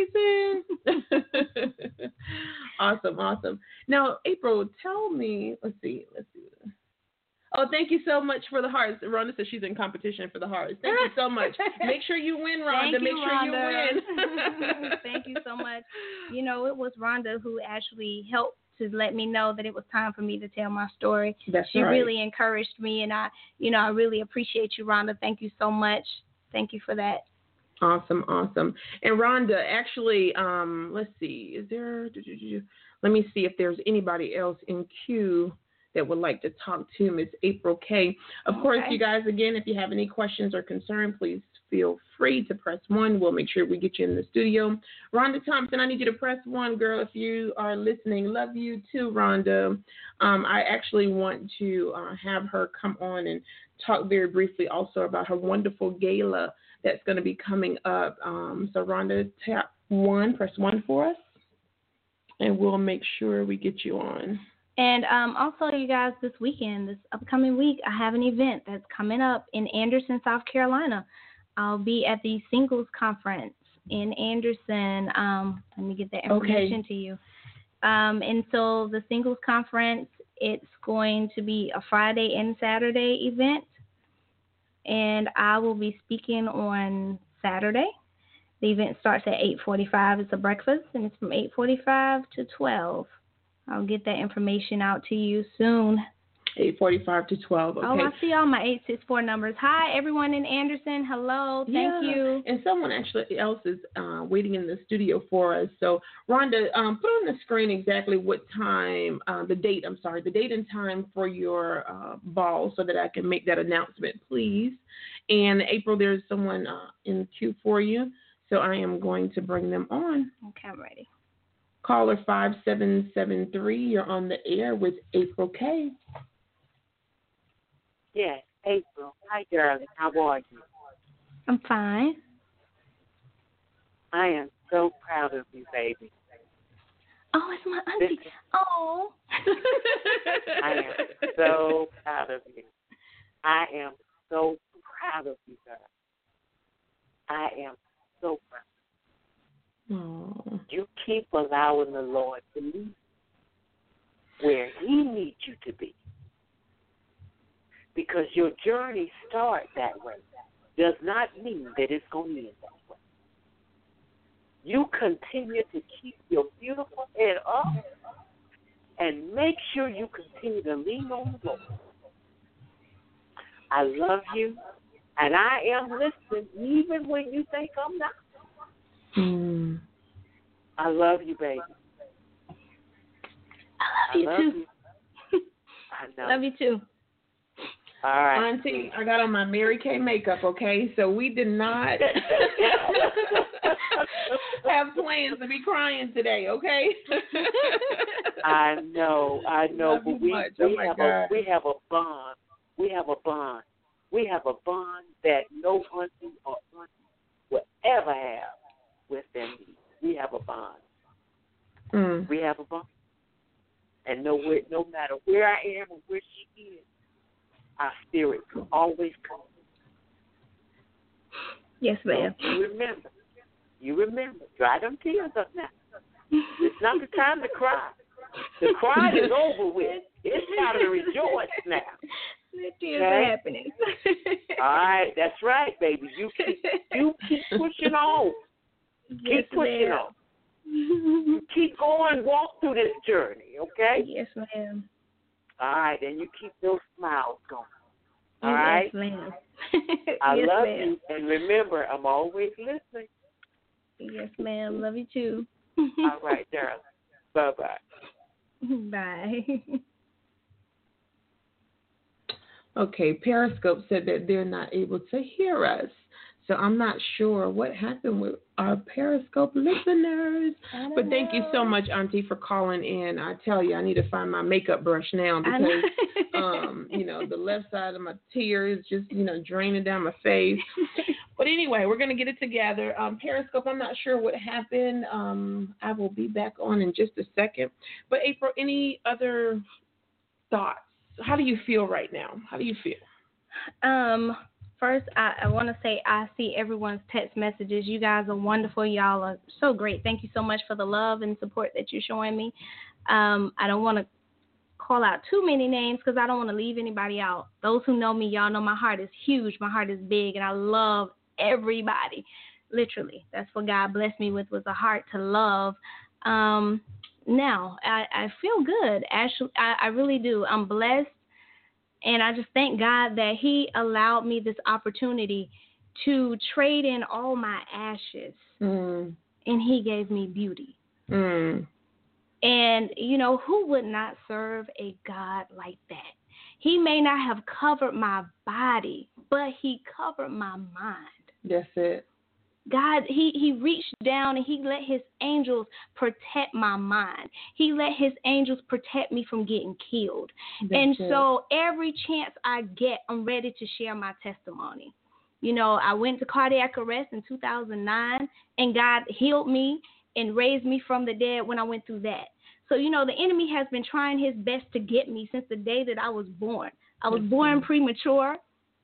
Hey, Jason. Awesome, awesome. Now, April, tell me, let's see, let's see. Oh, thank you so much for the hearts. Rhonda says she's in competition for the hearts. Thank you so much. Make sure you win, Rhonda. Thank Make you, sure Rhonda. you win. Thank you so much. You know, it was Rhonda who actually helped to let me know that it was time for me to tell my story. That's she right. really encouraged me, and I, you know, I really appreciate you, Rhonda. Thank you so much. Thank you for that. Awesome, awesome. And Rhonda, actually, um, let's see, is there, let me see if there's anybody else in queue that would like to talk to Miss April K. Of course, Okay. you guys, again, if you have any questions or concern, please feel free to press one. We'll make sure we get you in the studio. Rhonda Thompson, I need you to press one, girl, if you are listening. Love you too, Rhonda. Um, I actually want to uh, have her come on and talk very briefly also about her wonderful gala that's going to be coming up. Um, so, Rhonda, tap one, press one for us, and we'll make sure we get you on. And um, also, you guys, this weekend, this upcoming week, I have an event that's coming up in Anderson, South Carolina. I'll be at the Singles Conference in Anderson. Um, let me get that information Okay. to you. Um, and so the Singles Conference, it's going to be a Friday and Saturday event. And I will be speaking on Saturday. The event starts at eight forty-five. It's a breakfast, and it's from eight forty-five to twelve. I'll get that information out to you soon. eight forty-five to twelve. Okay. Oh, I see all my eight six four numbers. Hi, everyone in Anderson. Hello. Thank Yeah. you. And someone actually else is uh, waiting in the studio for us. So, Rhonda, um, put on the screen exactly what time, uh, the date, I'm sorry, the date and time for your uh, ball so that I can make that announcement, please. And, April, there's someone uh, in the queue for you, so I am going to bring them on. Okay, I'm ready. Caller five seven seven three, you're on the air with April K. Yes, April. Hi, darling. How are you? I'm fine. I am so proud of you, baby. Oh, it's my auntie. Oh. I am so allowing the Lord to lead you where He needs you to be. Because your journey starts that way does not mean that it's going to end that way. You continue to keep your beautiful head up and make sure you continue to lean on the Lord. I love you, and I am listening even when you think I'm not. Mm. I love you, baby. I love you I love too. You. I know. Love you too. All right. Auntie, I got on my Mary Kay makeup, okay? So we did not have plans to be crying today, okay? I know, I know, Love but you we, much. we Oh my have God. a we have a bond. We have a bond. We have a bond that no auntie or auntie will ever have with them. We have a bond. Mm. We have a bond. And no, no matter where I am or where she is, our spirit will always come. Yes, ma'am. So you remember. You remember. Dry them tears up now. It's not the time to cry. The cry is over with. It's time to rejoice now. The tears Okay? are happening. All right, that's right, baby. You keep you keep pushing on. Yes, Keep pushing ma'am. on. You keep going, walk through this journey, okay? Yes, ma'am. All right, and you keep those smiles going. All yes, right? ma'am. I yes, love ma'am. you, and remember, I'm always listening. Yes, ma'am. Love you too. All right, darling. Bye-bye. Bye. Okay, Periscope said that they're not able to hear us. So I'm not sure what happened with our Periscope listeners. But thank you so much, Auntie, for calling in. I tell you, I need to find my makeup brush now because, um, you know, the left side of my tears just, you know, draining down my face. But anyway, we're going to get it together. Um, Periscope, I'm not sure what happened. Um, I will be back on in just a second. But April, any other thoughts? How do you feel right now? How do you feel? Um, first, I, I want to say I see everyone's text messages. You guys are wonderful. Y'all are so great. Thank you so much for the love and support that you're showing me. Um, I don't want to call out too many names because I don't want to leave anybody out. Those who know me, y'all know my heart is huge. My heart is big, and I love everybody. Literally, that's what God blessed me with, was a heart to love. Um, now, I, I feel good. Actually, I, I really do. I'm blessed. And I just thank God that He allowed me this opportunity to trade in all my ashes, mm. and He gave me beauty. Mm. And, you know, who would not serve a God like that? He may not have covered my body, but He covered my mind. That's it. God, he, he reached down and He let His angels protect my mind. He let His angels protect me from getting killed. That's and it. so every chance I get, I'm ready to share my testimony. You know, I went to cardiac arrest in two thousand nine, and God healed me and raised me from the dead when I went through that. So, you know, the enemy has been trying his best to get me since the day that I was born. I was That's born right. premature,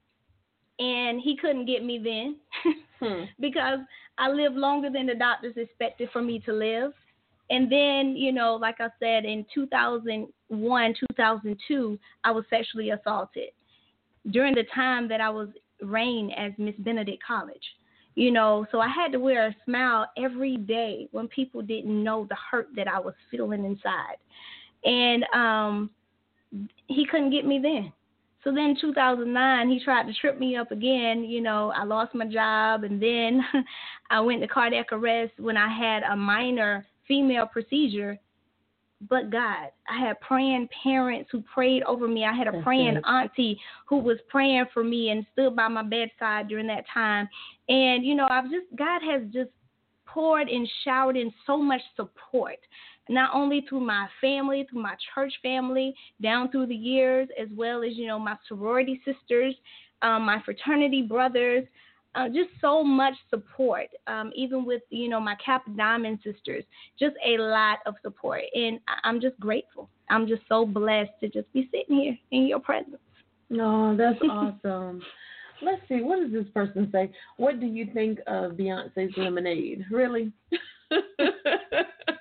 and he couldn't get me then. Hmm. Because I lived longer than the doctors expected for me to live. And then, you know, like I said, in two thousand one, two thousand two, I was sexually assaulted during the time that I was reigned as Miss Benedict College. You know, so I had to wear a smile every day when people didn't know the hurt that I was feeling inside. And um, he couldn't get me then. So then in two thousand nine, he tried to trip me up again. You know, I lost my job, and then I went to cardiac arrest when I had a minor female procedure. But God, I had praying parents who prayed over me. I had a That's praying it. auntie who was praying for me and stood by my bedside during that time. And, you know, I've just, God has just poured and showered in so much support, not only through my family, through my church family, down through the years, as well as, you know, my sorority sisters, um, my fraternity brothers, uh, just so much support, um, even with, you know, my Kappa Diamond sisters, just a lot of support. And I- I'm just grateful. I'm just so blessed to just be sitting here in your presence. No, that's awesome. Let's see. What does this person say? What do you think of Beyonce's Lemonade? Really?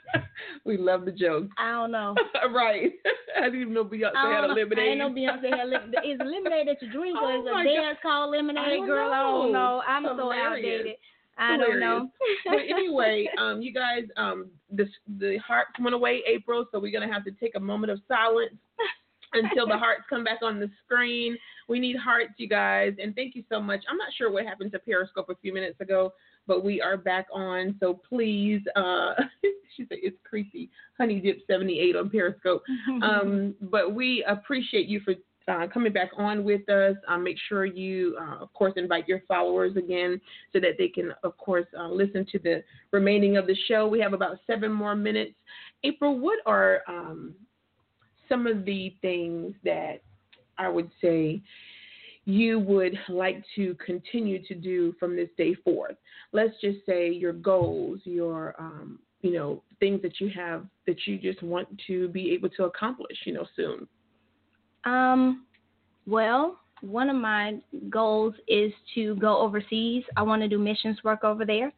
We love the jokes. I don't know. Right. I didn't even know Beyonce had a lemonade. I didn't know Beyonce had lemonade. Is lemonade that you drink or Oh is a my dance God. called lemonade, I don't girl? know. I don't know. I'm so Hilarious. outdated. I Hilarious. don't know. But anyway, um, you guys, um, this, the hearts went away, April, so we're going to have to take a moment of silence until the hearts come back on the screen. We need hearts, you guys, and thank you so much. I'm not sure what happened to Periscope a few minutes ago, but we are back on, so please, uh, she said it's creepy, Honey Dip seventy-eight on Periscope. Um, but we appreciate you for uh, coming back on with us. Um, make sure you, uh, of course, invite your followers again so that they can, of course, uh, listen to the remaining of the show. We have about seven more minutes. April, what are um, some of the things that I would say you would like to continue to do from this day forth? Let's just say your goals, your, um, you know, things that you have that you just want to be able to accomplish, you know, soon. Um, well, one of my goals is to go overseas. I want to do missions work over there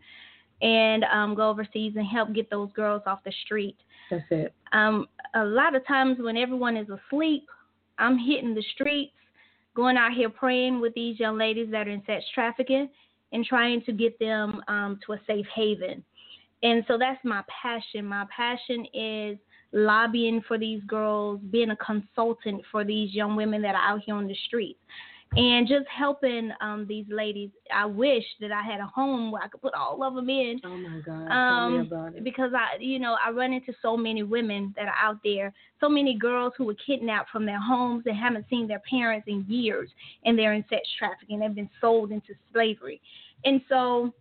and um, go overseas and help get those girls off the street. That's it. Um, a lot of times when everyone is asleep, I'm hitting the streets, going out here praying with these young ladies that are in sex trafficking and trying to get them um, to a safe haven. And so that's my passion. My passion is lobbying for these girls, being a consultant for these young women that are out here on the streets, and just helping um, these ladies. I wish that I had a home where I could put all of them in. Oh, my God. Um, Tell me about it. Because, I, you know, I run into so many women that are out there, so many girls who were kidnapped from their homes and haven't seen their parents in years, and they're in sex trafficking. They've been sold into slavery. And so,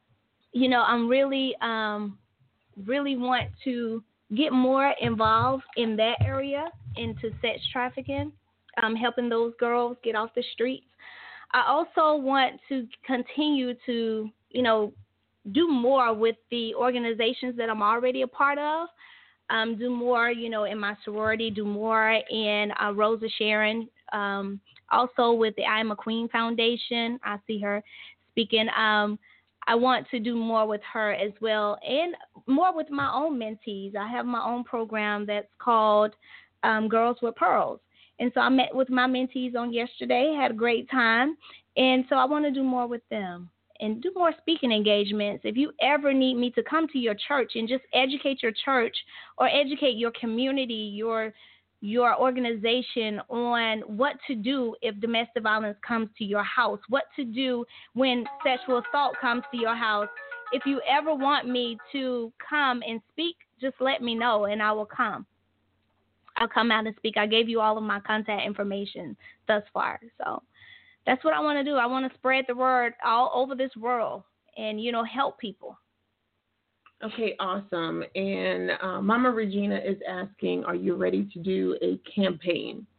you know, I'm really, um, really want to get more involved in that area, into sex trafficking, um, helping those girls get off the streets. I also want to continue to, you know, do more with the organizations that I'm already a part of, um, do more, you know, in my sorority, do more in uh, Rosa Sharon, um, also with the I Am a Queen Foundation. I see her speaking. Um, I want to do more with her as well, and more with my own mentees. I have my own program that's called um, Girls with Pearls. And so I met with my mentees on yesterday, had a great time. And so I want to do more with them and do more speaking engagements. If you ever need me to come to your church and just educate your church or educate your community, your your organization on what to do if domestic violence comes to your house, what to do when sexual assault comes to your house. If you ever want me to come and speak, just let me know and I will come. I'll come out and speak. I gave you all of my contact information thus far. So that's what I want to do. I want to spread the word all over this world and, you know, help people. Okay, awesome. And uh, Mama Regina is asking, are you ready to do a campaign?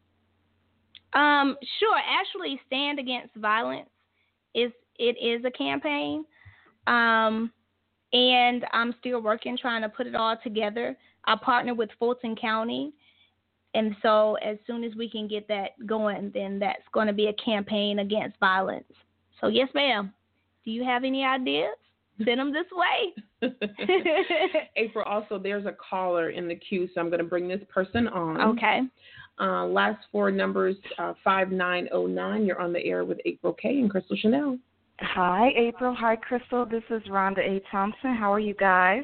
Um, sure. Actually, Stand Against Violence is it is a campaign, um, and I'm still working trying to put it all together. I partner with Fulton County, and so as soon as we can get that going, then that's going to be a campaign against violence. So yes, ma'am. Do you have any ideas? Send them this way. April, also, there's a caller in the queue, so I'm going to bring this person on. Okay. Uh, last four numbers, uh, five nine oh nine. You're on the air with April K. and Crystal Chanel. Hi, April. Hi, Crystal. This is Rhonda A. Thompson. How are you guys?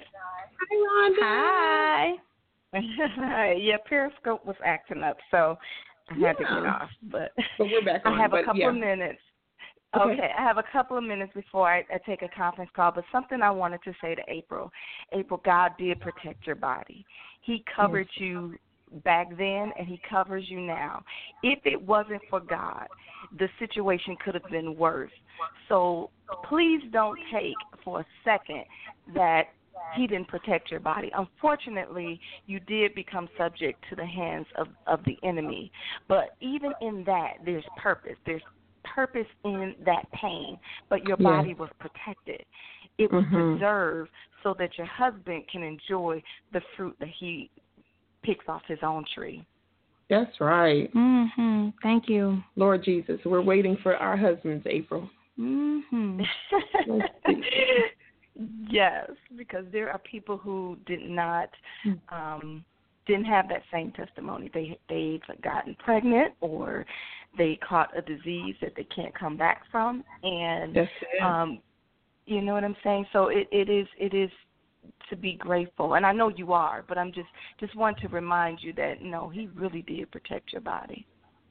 Hi, Rhonda. Hi. Yeah, Periscope was acting up, so I had yeah. to get off. But, but we're back on. I have but, a couple yeah. of minutes. Okay. Okay, I have a couple of minutes before I, I take a conference call, but something I wanted to say to April. April, God did protect your body. He covered yes. you back then, and he covers you now. If it wasn't for God, the situation could have been worse. So please don't take for a second that he didn't protect your body. Unfortunately, you did become subject to the hands of, of the enemy. But even in that, there's purpose. There's purpose in that pain, but your body yes. was protected. It was mm-hmm. preserved so that your husband can enjoy the fruit that he picks off his own tree. That's right. Mm-hmm. Thank you. Lord Jesus, we're waiting for our husbands, April. Mm-hmm. Yes, because there are people who did not, um, didn't have that same testimony. They they've gotten pregnant or they caught a disease that they can't come back from, and That's it. um, you know what I'm saying. So it, it is it is to be grateful, and I know you are, but I'm just just want to remind you that no, he really did protect your body.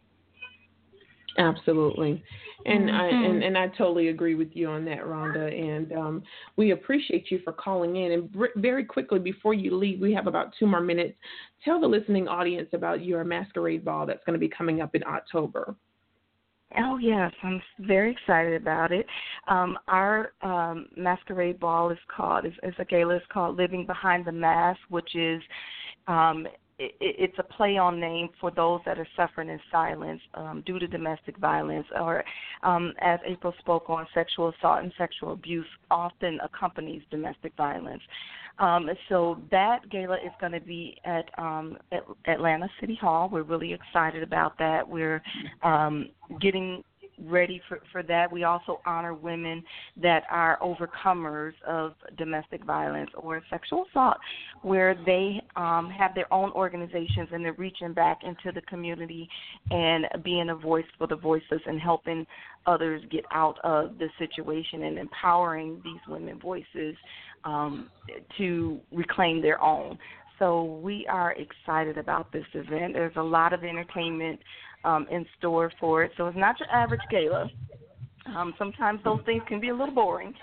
Absolutely, and mm-hmm. I and, and I totally agree with you on that, Rhonda. And um, we appreciate you for calling in. And br- very quickly before you leave, we have about two more minutes. Tell the listening audience about your masquerade ball that's going to be coming up in October. Oh yes, I'm very excited about it. Um, our um, masquerade ball is called, is, is a gala is called Living Behind the Mask, which is um, it, it's a play on name for those that are suffering in silence um, due to domestic violence, or um, as April spoke on, sexual assault and sexual abuse often accompanies domestic violence. Um, so that gala is going to be at, um, at Atlanta City Hall. We're really excited about that. We're um, getting ready for, for that. We also honor women that are overcomers of domestic violence or sexual assault, where they um, have their own organizations and they're reaching back into the community and being a voice for the voiceless and helping others get out of the situation and empowering these women voices um, to reclaim their own. So we are excited about this event. There's a lot of entertainment um, in store for it. So it's not your average gala. Um, sometimes those things can be a little boring.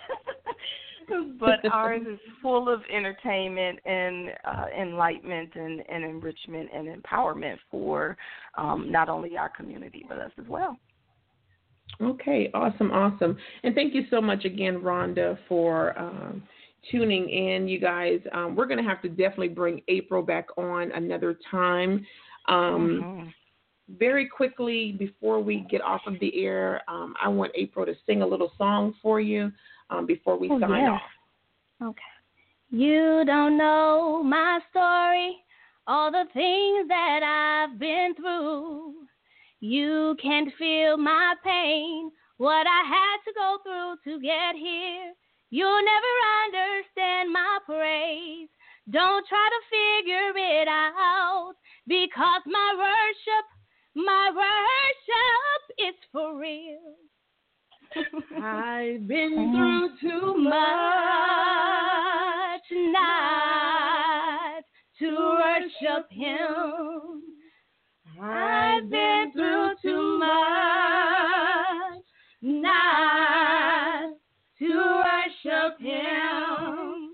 But ours is full of entertainment and uh, enlightenment and, and enrichment and empowerment for um, not only our community but us as well. Okay, awesome, awesome. And thank you so much again, Rhonda, for um, tuning in, you guys. Um, we're going to have to definitely bring April back on another time. Um, mm-hmm. Very quickly, before we get off of the air, um, I want April to sing a little song for you um, before we oh, sign yeah. off. Okay. You don't know my story, all the things that I've been through. You can't feel my pain, what I had to go through to get here. You'll never understand my praise. Don't try to figure it out, because my worship, my worship is for real. I've been through too much not to worship him. I've been through too much not to worship him.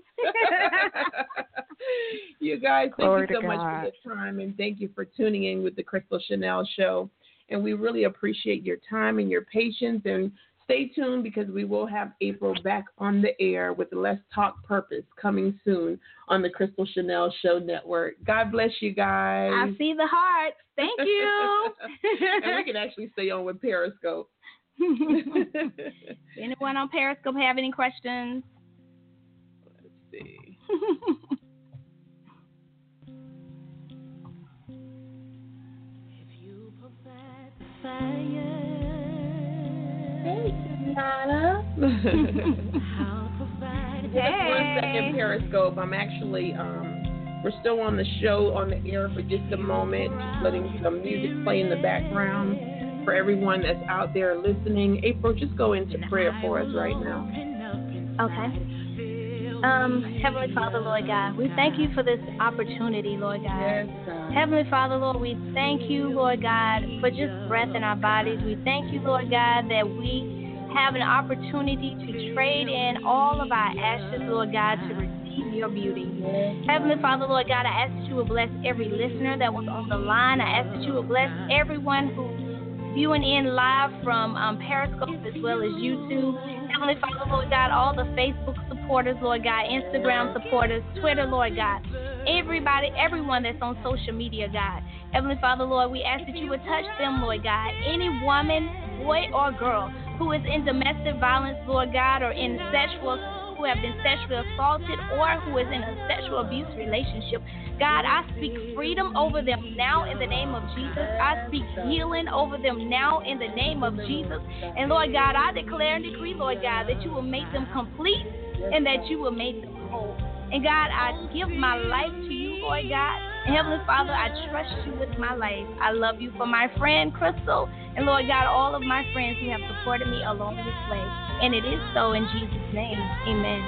You guys, thank Glory you so to much God. for your time, and thank you for tuning in with the Crystal Chanel Show. And we really appreciate your time and your patience. And stay tuned, because we will have April back on the air with Let's Talk Purpose coming soon on the Crystal Chanel Show Network. God bless you guys. I see the heart. Thank you. And we can actually stay on with Periscope. Anyone on Periscope have any questions? Let's see. Hey, Nana. Just one second, Periscope. I'm actually, um, we're still on the show on the air for just a moment, just letting some music play in the background for everyone that's out there listening. April, just go into prayer for us right now. Okay. Um, Heavenly Father, Lord God, we thank you for this opportunity, Lord God. Yes, God. Heavenly Father, Lord, we thank you, Lord God, for just breath in our bodies. We thank you, Lord God, that we have an opportunity to trade in all of our ashes, Lord God, to receive your beauty. Yes. Heavenly Father, Lord God, I ask that you will bless every listener that was on the line. I ask that you will bless everyone who's viewing in live from um, Periscope as well as YouTube. Heavenly Father, Lord God, all the Facebook supporters, Lord God, Instagram supporters, Twitter, Lord God, everybody, everyone that's on social media, God. Heavenly Father, Lord, we ask that you would touch them, Lord God. Any woman, boy, or girl who is in domestic violence, Lord God, or in sexual, who have been sexually assaulted, or who is in a sexual abuse relationship, God, I speak freedom over them now in the name of Jesus. I speak healing over them now in the name of Jesus. And Lord God, I declare and decree, Lord God, that you will make them complete and that you will make them whole. And God, I give my life to you, Lord God. And Heavenly Father, I trust you with my life. I love you for my friend Crystal. And Lord God, all of my friends who have supported me along this way. And it is so in Jesus' name. Amen.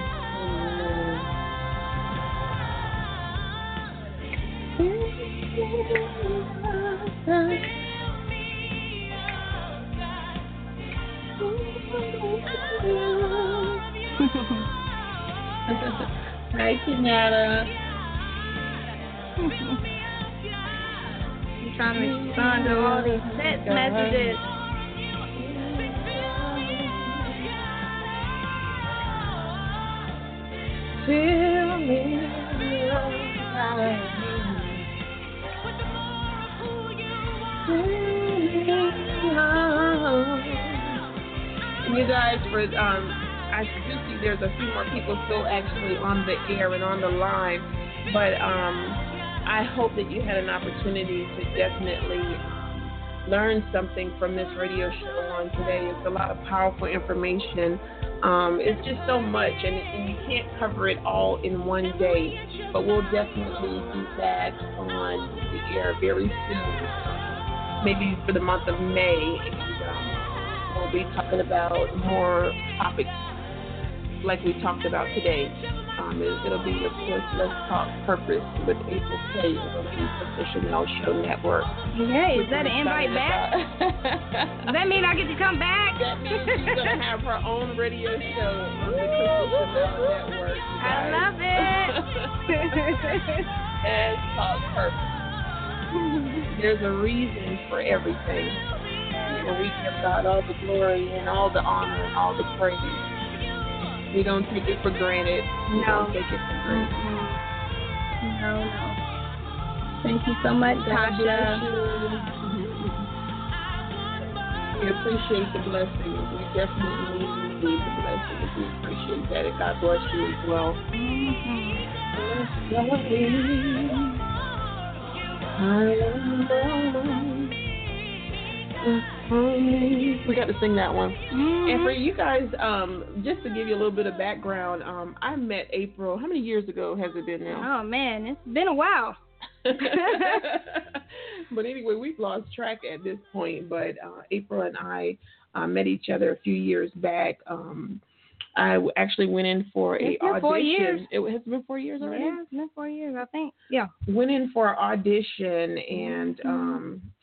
Hi, Kenyatta. I'm trying to respond to all these text messages. Fill me And you guys, for um, I do see there's a few more people still actually on the air and on the line, but um, I hope that you had an opportunity to definitely learn something from this radio show on today. It's a lot of powerful information. Um, it's just so much, and, and you can't cover it all in one day, but we'll definitely be back on the air very soon, maybe for the month of May, and um, we'll be talking about more topics like we talked about today. Um, it, it'll be, of course, Let's Talk Purpose with April K. It'll be the Chanel Show Network. Hey, is that an invite back? Does that mean I get to come back? That means she's going to have her own radio show on the Crystal Chanel Network. I love it. Let's Talk Purpose. There's a reason for everything. And we give God all the glory and all the honor and all the praise. We don't take it for granted. We No. don't take it for granted. No, no. Thank you so much, God Tasha. bless you. We appreciate the blessings. We definitely need the blessings. We appreciate that, and God bless you as well. We got to sing that one. Mm-hmm. And for you guys, um, just to give you a little bit of background, um, I met April. How many years ago has it been now? Oh, man, it's been a while. But anyway, we've lost track at this point. But uh, April and I uh, met each other a few years back. Um, I w- actually went in for a It's been audition. four years. It has been four years already. Yeah, it's been four years, I think. Yeah. Went in for an audition, and um,